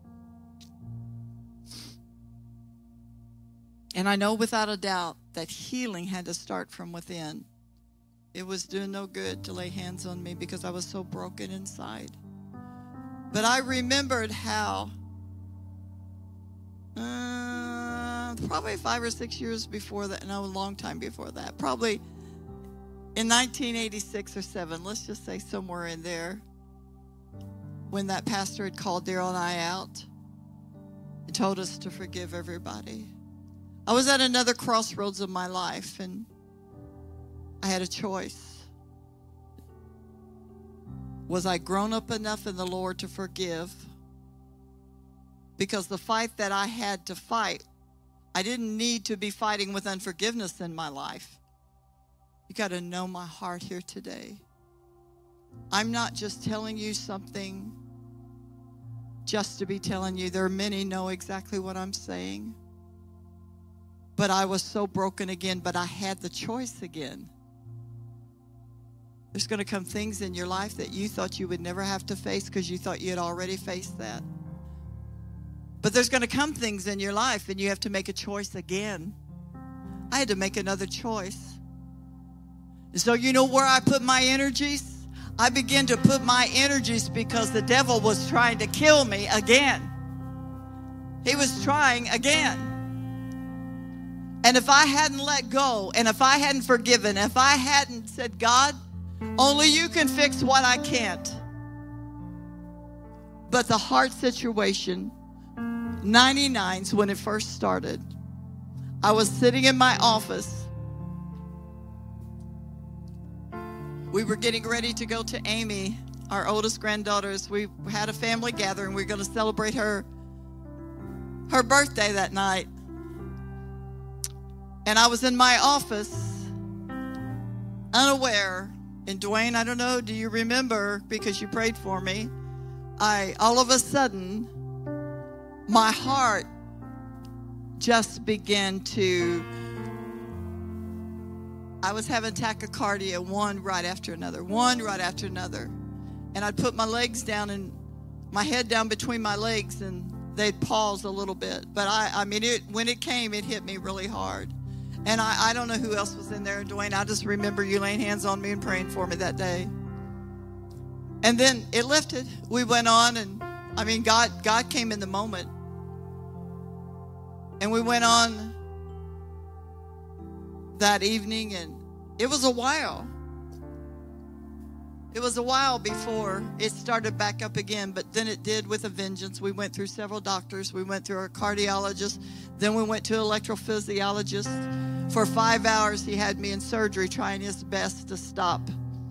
And I know without a doubt that healing had to start from within. It was doing no good to lay hands on me because I was so broken inside. But I remembered how uh, probably five or six years before that, no, a long time before that, probably in nineteen eighty-six or seven, let's just say somewhere in there, when that pastor had called Daryl and I out and told us to forgive everybody. I was at another crossroads of my life, and I had a choice. Was I grown up enough in the Lord to forgive? Because the fight that I had to fight, I didn't need to be fighting with unforgiveness in my life. You got to know my heart here today. I'm not just telling you something just to be telling you. There are many know exactly what I'm saying. But I was so broken again, but I had the choice again. There's going to come things in your life that you thought you would never have to face because you thought you had already faced that. But there's going to come things in your life and you have to make a choice again. I had to make another choice. So you know where I put my energies? I began to put my energies because the devil was trying to kill me again. He was trying again. And if I hadn't let go, and if I hadn't forgiven, if I hadn't said, God, only you can fix what I can't. But the heart situation, ninety-nines when it first started, I was sitting in my office. We were getting ready to go to Amy, our oldest granddaughters. We had a family gathering. We were going to celebrate her, her birthday that night. And I was in my office, unaware. And Dwayne, I don't know, do you remember, because you prayed for me, I, all of a sudden, my heart just began to, I was having tachycardia, one right after another, one right after another. And I'd put my legs down and my head down between my legs, and they'd pause a little bit. But I, I mean, it, when it came, it hit me really hard. And I, I don't know who else was in there, Dwayne. I just remember you laying hands on me and praying for me that day. And then it lifted. We went on, and I mean, God, God came in the moment. And we went on that evening, and it was a while. It was a while before it started back up again, but then it did with a vengeance. We went through several doctors. We went through a cardiologist. Then we went to an electrophysiologist. For five hours, he had me in surgery trying his best to stop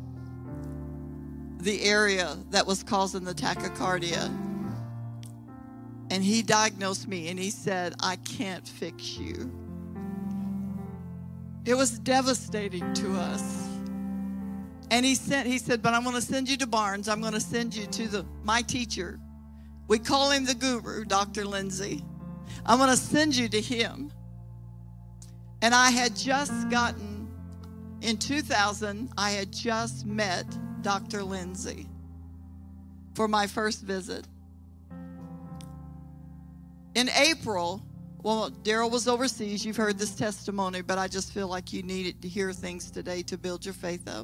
the area that was causing the tachycardia. And he diagnosed me, and he said, I can't fix you. It was devastating to us. And he sent, he said, but I'm going to send you to Barnes. I'm going to send you to the my teacher. We call him the guru, Doctor Lindsay. I'm going to send you to him. And I had just gotten, in two thousand, I had just met Doctor Lindsay for my first visit. In April, well, Daryl was overseas. You've heard this testimony, but I just feel like you needed to hear things today to build your faith up.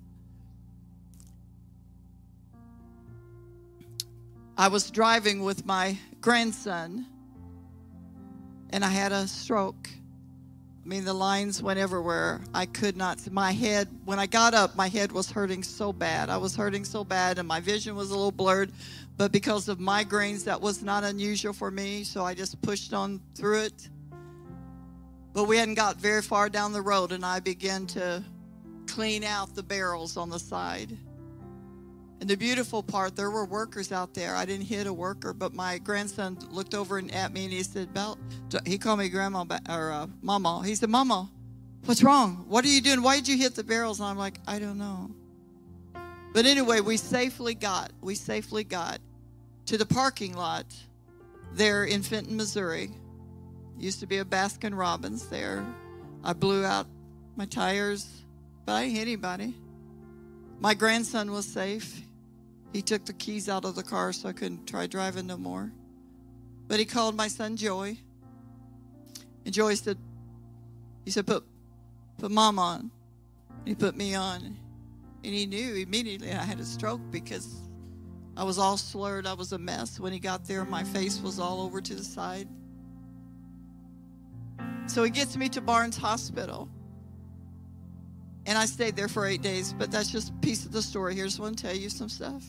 I was driving with my grandson, and I had a stroke. I mean, the lines went everywhere. I could not, my head, when I got up, my head was hurting so bad. I was hurting so bad, and my vision was a little blurred. But because of migraines, that was not unusual for me, so I just pushed on through it. But we hadn't got very far down the road, and I began to clean out the barrels on the side. And the beautiful part, there were workers out there. I didn't hit a worker, but my grandson looked over and at me, and he said, Bel, he called me grandma, or uh, mama. He said, Mama, what's wrong? What are you doing? Why did you hit the barrels? And I'm like, I don't know. But anyway, we safely got, we safely got to the parking lot there in Fenton, Missouri. Used to be a Baskin Robbins there. I blew out my tires, but I didn't hit anybody. My grandson was safe. He took the keys out of the car so I couldn't try driving no more. But he called my son Joey. And Joey said, he said, put, put Mom on. He put me on. And he knew immediately I had a stroke because I was all slurred. I was a mess. When he got there, my face was all over to the side. So he gets me to Barnes Hospital. And I stayed there for eight days, but that's just a piece of the story. Here's one to tell you some stuff.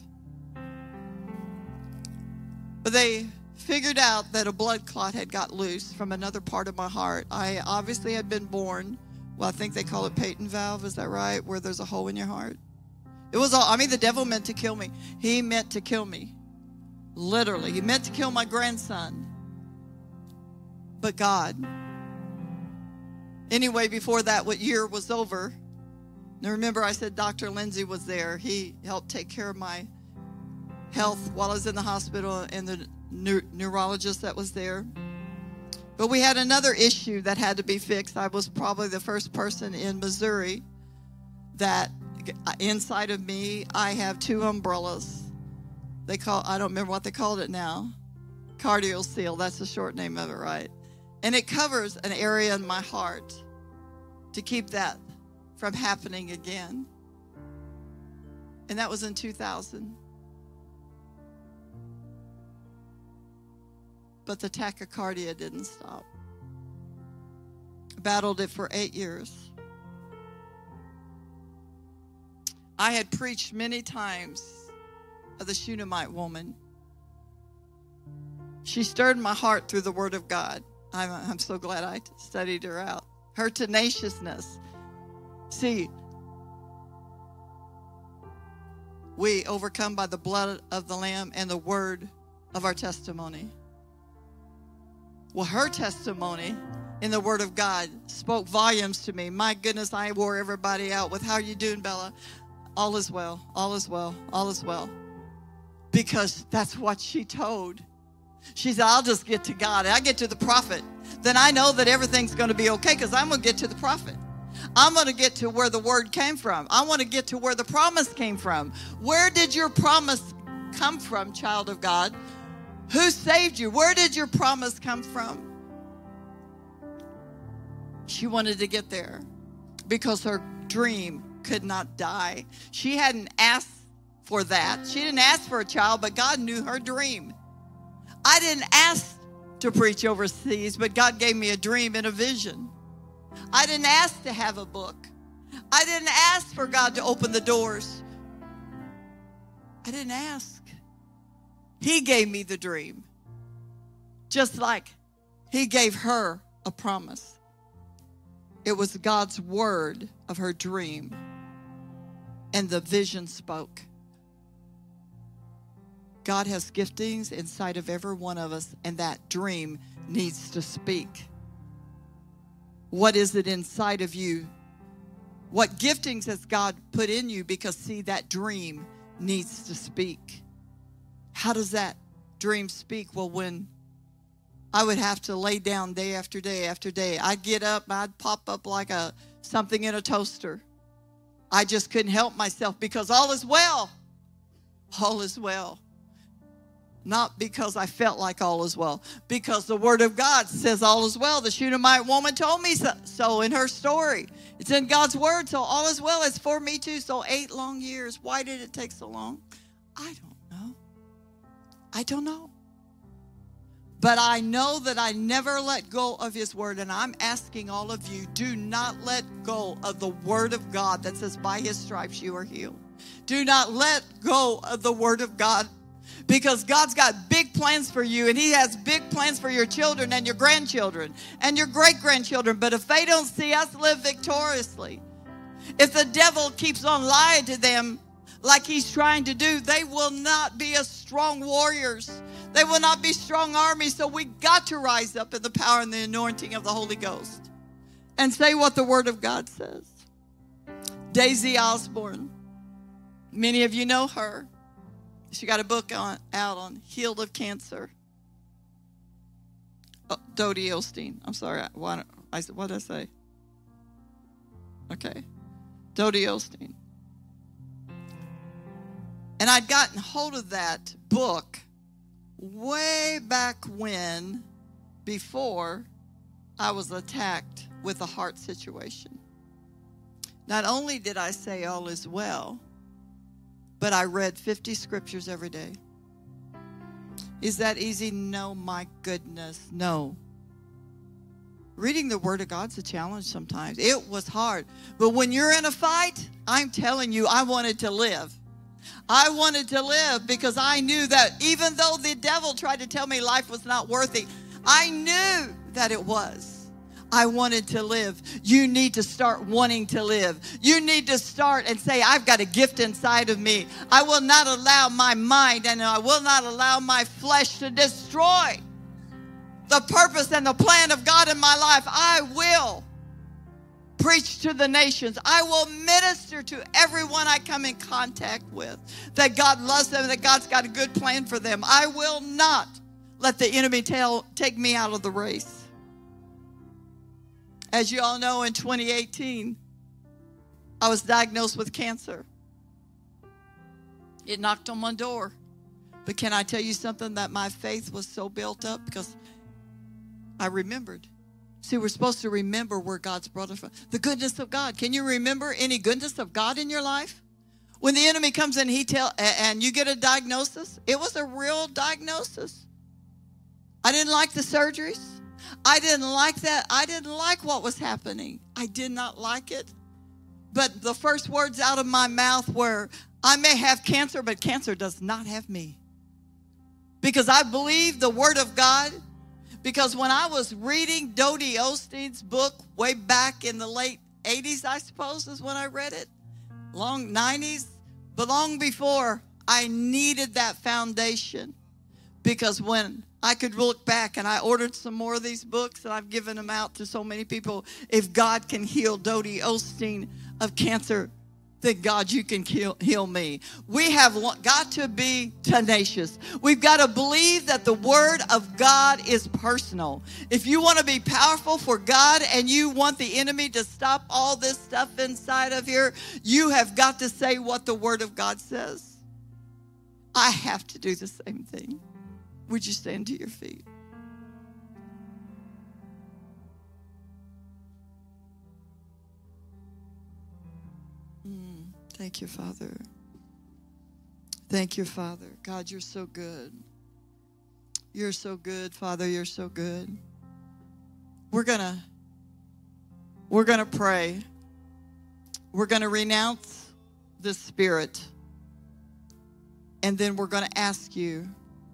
But they figured out that a blood clot had got loose from another part of my heart. I obviously had been born, well, I think they call it Peyton valve, is that right? Where there's a hole in your heart. It was all, I mean, the devil meant to kill me. He meant to kill me. Literally. He meant to kill my grandson. But God. Anyway, before that what year was over, now remember I said Doctor Lindsay was there. He helped take care of my health while I was in the hospital, and the neur- neurologist that was there. But we had another issue that had to be fixed. I was probably the first person in Missouri that inside of me, I have two umbrellas. They call, I don't remember what they called it now. Cardio Seal, that's the short name of it, right? And it covers an area in my heart to keep that from happening again. And that was in two thousand. But the tachycardia didn't stop. I battled it for eight years. I had preached many times of the Shunammite woman. She stirred my heart through the Word of God. I'm, I'm so glad I studied her out. Her tenaciousness. See, we overcome by the blood of the Lamb and the word of our testimony. Well, her testimony in the Word of God spoke volumes to me. My goodness, I wore everybody out with, how you doing, Bella? All is well, all is well, all is well. Because that's what she told. She said, I'll just get to God. I get to the prophet. Then I know that everything's going to be okay because I'm going to get to the prophet. I'm going to get to where the word came from. I want to get to where the promise came from. Where did your promise come from, child of God? Who saved you? Where did your promise come from? She wanted to get there because her dream could not die. She hadn't asked for that. She didn't ask for a child, but God knew her dream. I didn't ask to preach overseas, but God gave me a dream and a vision. I didn't ask to have a book. I didn't ask for God to open the doors. I didn't ask. He gave me the dream. Just like he gave her a promise. It was God's word of her dream. And the vision spoke. God has giftings inside of every one of us, and that dream needs to speak. What is it inside of you? What giftings has God put in you? Because, see, that dream needs to speak. How does that dream speak? Well, when I would have to lay down day after day after day, I'd get up, I'd pop up like a something in a toaster. I just couldn't help myself because all is well. All is well. Not because I felt like all is well. Because the word of God says all is well. The Shunammite woman told me so, so in her story. It's in God's word, so all is well. It's for me too. So eight long years. Why did it take so long? I don't know. I don't know. But I know that I never let go of his word. And I'm asking all of you, do not let go of the word of God that says by his stripes you are healed. Do not let go of the word of God. Because God's got big plans for you, and he has big plans for your children and your grandchildren and your great-grandchildren. But if they don't see us live victoriously, if the devil keeps on lying to them like he's trying to do, they will not be as strong warriors. They will not be strong armies. So we got to rise up in the power and the anointing of the Holy Ghost and say what the word of God says. Daisy Osborne, many of you know her. She got a book on, out on Healed of Cancer. Oh, Dodie Osteen. I'm sorry. What, I, what did I say? Okay. Dodie Osteen. And I'd gotten hold of that book way back when, before I was attacked with a heart situation. Not only did I say all is well, but I read fifty scriptures every day. Is that easy? No, my goodness, no. Reading the Word of God's a challenge sometimes. It was hard. But when you're in a fight, I'm telling you, I wanted to live. I wanted to live because I knew that even though the devil tried to tell me life was not worthy, I knew that it was. I wanted to live. You need to start wanting to live. You need to start and say, I've got a gift inside of me. I will not allow my mind and I will not allow my flesh to destroy the purpose and the plan of God in my life. I will preach to the nations. I will minister to everyone I come in contact with, that God loves them, that God's got a good plan for them. I will not let the enemy tell, take me out of the race. As you all know, in twenty eighteen, I was diagnosed with cancer. It knocked on my door. But can I tell you something? That my faith was so built up because I remembered. See, we're supposed to remember where God's brought us from. The goodness of God. Can you remember any goodness of God in your life? When the enemy comes in, he tell, and you get a diagnosis, it was a real diagnosis. I didn't like the surgeries. I didn't like that. I didn't like what was happening. I did not like it. But the first words out of my mouth were, I may have cancer, but cancer does not have me. Because I believe the word of God. Because when I was reading Dodie Osteen's book way back in the late eighties, I suppose is when I read it. Long nineties. But long before, I needed that foundation. Because when I could look back, and I ordered some more of these books, and I've given them out to so many people. If God can heal Dodie Osteen of cancer, then God, you can heal, heal me. We have got to be tenacious. We've got to believe that the word of God is personal. If you want to be powerful for God and you want the enemy to stop all this stuff inside of here, you have got to say what the word of God says. I have to do the same thing. Would you stand to your feet? Mm, thank you, Father. Thank you, Father. God, you're so good. You're so good, Father. You're so good. We're gonna, we're gonna pray. We're gonna renounce this spirit, and then we're gonna ask you.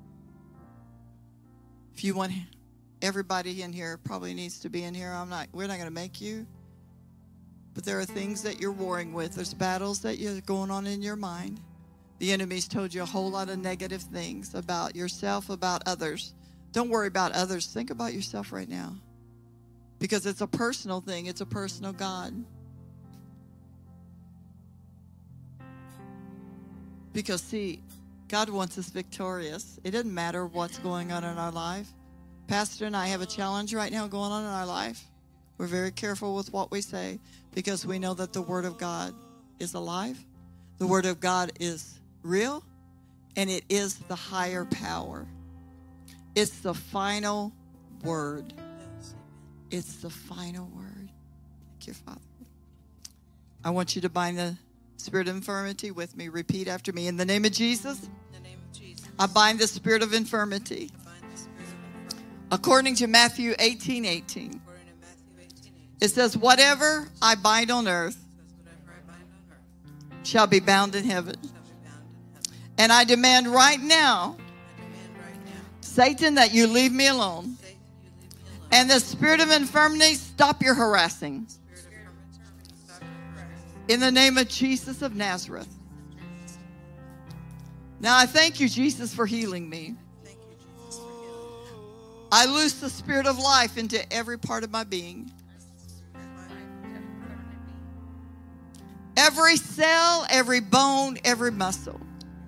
If you want, everybody in here probably needs to be in here. I'm not, we're not going to make you. But there are things that you're warring with. There's battles that you're going on in your mind. The enemy's told you a whole lot of negative things about yourself, about others. Don't worry about others. Think about yourself right now. Because it's a personal thing. It's a personal God. Because, see, God wants us victorious. It doesn't matter what's going on in our life. Pastor and I have a challenge right now going on in our life. We're very careful with what we say because we know that the Word of God is alive. The Word of God is real, and it is the higher power. It's the final word. It's the final word. Thank you, Father. I want you to bind the spirit of infirmity with me. Repeat after me. In the name of Jesus, in the name of Jesus, I bind the spirit of infirmity. I bind the spirit of infirmity. According to Matthew eighteen eighteen. According to Matthew eighteen eighteen. It says, whatever I bind on earth, whatever I bind on earth shall be bound in heaven. Shall be bound in heaven. And I demand right now, I demand right now, Satan, that you leave me alone. Satan, you leave me alone. And the spirit of infirmity, stop your harassing. In the name of Jesus of Nazareth. Now I thank you, Jesus, for healing me. Thank you, Jesus, for healing me. I loose the spirit of life into every part of my being. Every cell, every bone, every muscle.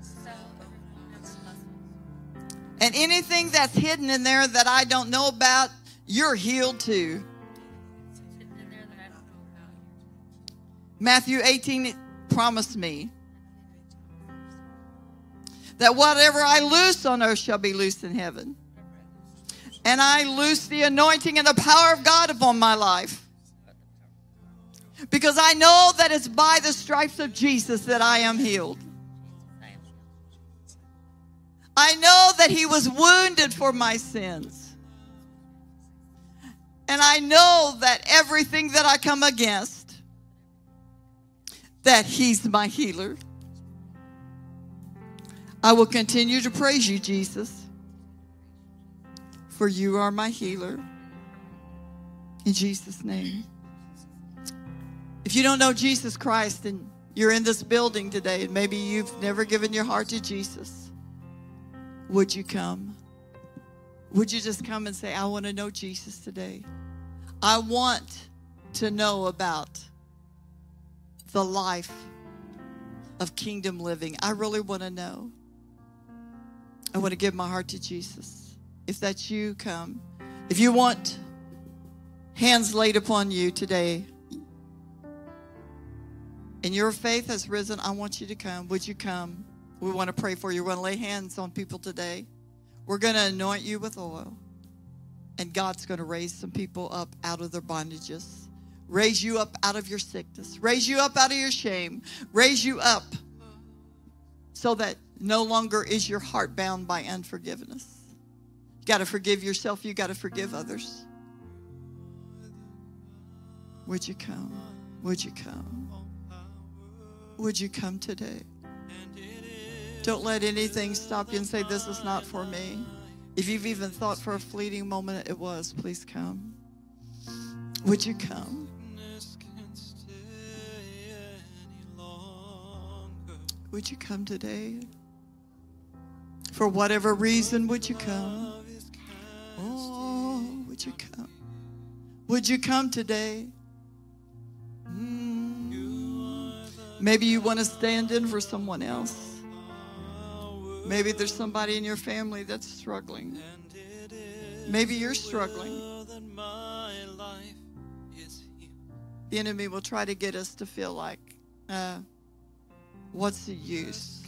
And anything that's hidden in there that I don't know about, you're healed too. Matthew eighteen promised me that whatever I loose on earth shall be loosed in heaven. And I loose the anointing and the power of God upon my life. Because I know that it's by the stripes of Jesus that I am healed. I know that he was wounded for my sins. And I know that everything that I come against, that he's my healer. I will continue to praise you, Jesus, for you are my healer. In Jesus' name. If you don't know Jesus Christ and you're in this building today and maybe you've never given your heart to Jesus, would you come? Would you just come and say, I want to know Jesus today. I want to know about the life of kingdom living. I really want to know. I want to give my heart to Jesus. If that's you, come. If you want hands laid upon you today and your faith has risen, I want you to come. Would you come? We want to pray for you. We want to lay hands on people today. We're going to anoint you with oil. And God's going to raise some people up out of their bondages. Raise you up out of your sickness. Raise you up out of your shame. Raise you up so that no longer is your heart bound by unforgiveness. You got to forgive yourself. You got to forgive others. Would you come? Would you come? Would you come today? Don't let anything stop you and say, this is not for me. If you've even thought for a fleeting moment it was, please come. Would you come? Would you come today? For whatever reason, would you come? would you come? Would you come today? Mm. Maybe you want to stand in for someone else. Maybe there's somebody in your family that's struggling. Maybe you're struggling. The enemy will try to get us to feel like, uh, what's the use?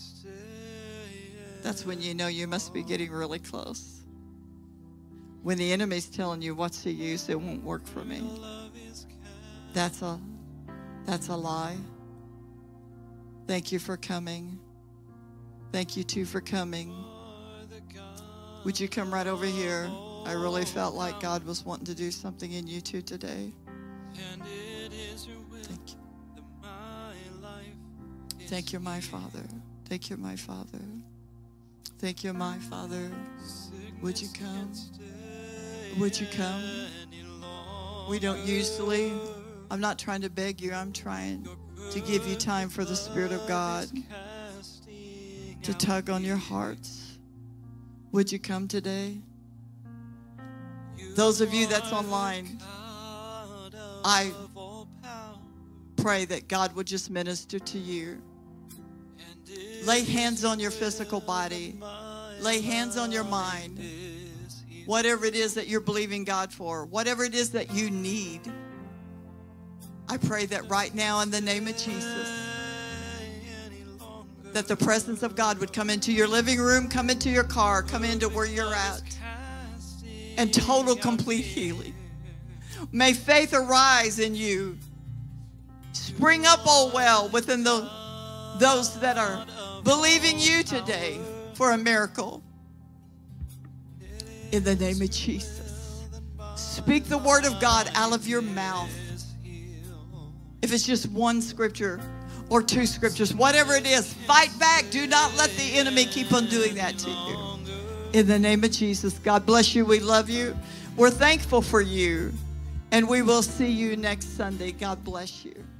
That's when you know you must be getting really close. When the enemy's telling you, what's the use? It won't work for me. That's a, that's a lie. Thank you for coming. Thank you, too, for coming. Would you come right over here? I really felt like God was wanting to do something in you, too, today. Thank you. Thank you, my Father. Thank you, my Father. Thank you, my Father. Would you come? Would you come? We don't usually, I'm not trying to beg you. I'm trying to give you time for the Spirit of God to tug on your hearts. Would you come today? Those of you that's online, I pray that God would just minister to you. Lay hands on your physical body. Lay hands on your mind. Whatever it is that you're believing God for, whatever it is that you need, I pray that right now in the name of Jesus, that the presence of God would come into your living room, come into your car, come into where you're at, and total, complete healing. May faith arise in you. Spring up, oh well, within the, those that are believing you today for a miracle. In the name of Jesus. Speak the word of God out of your mouth. If it's just one scripture or two scriptures, whatever it is, fight back. Do not let the enemy keep on doing that to you. In the name of Jesus, God bless you. We love you. We're thankful for you. And we will see you next Sunday. God bless you.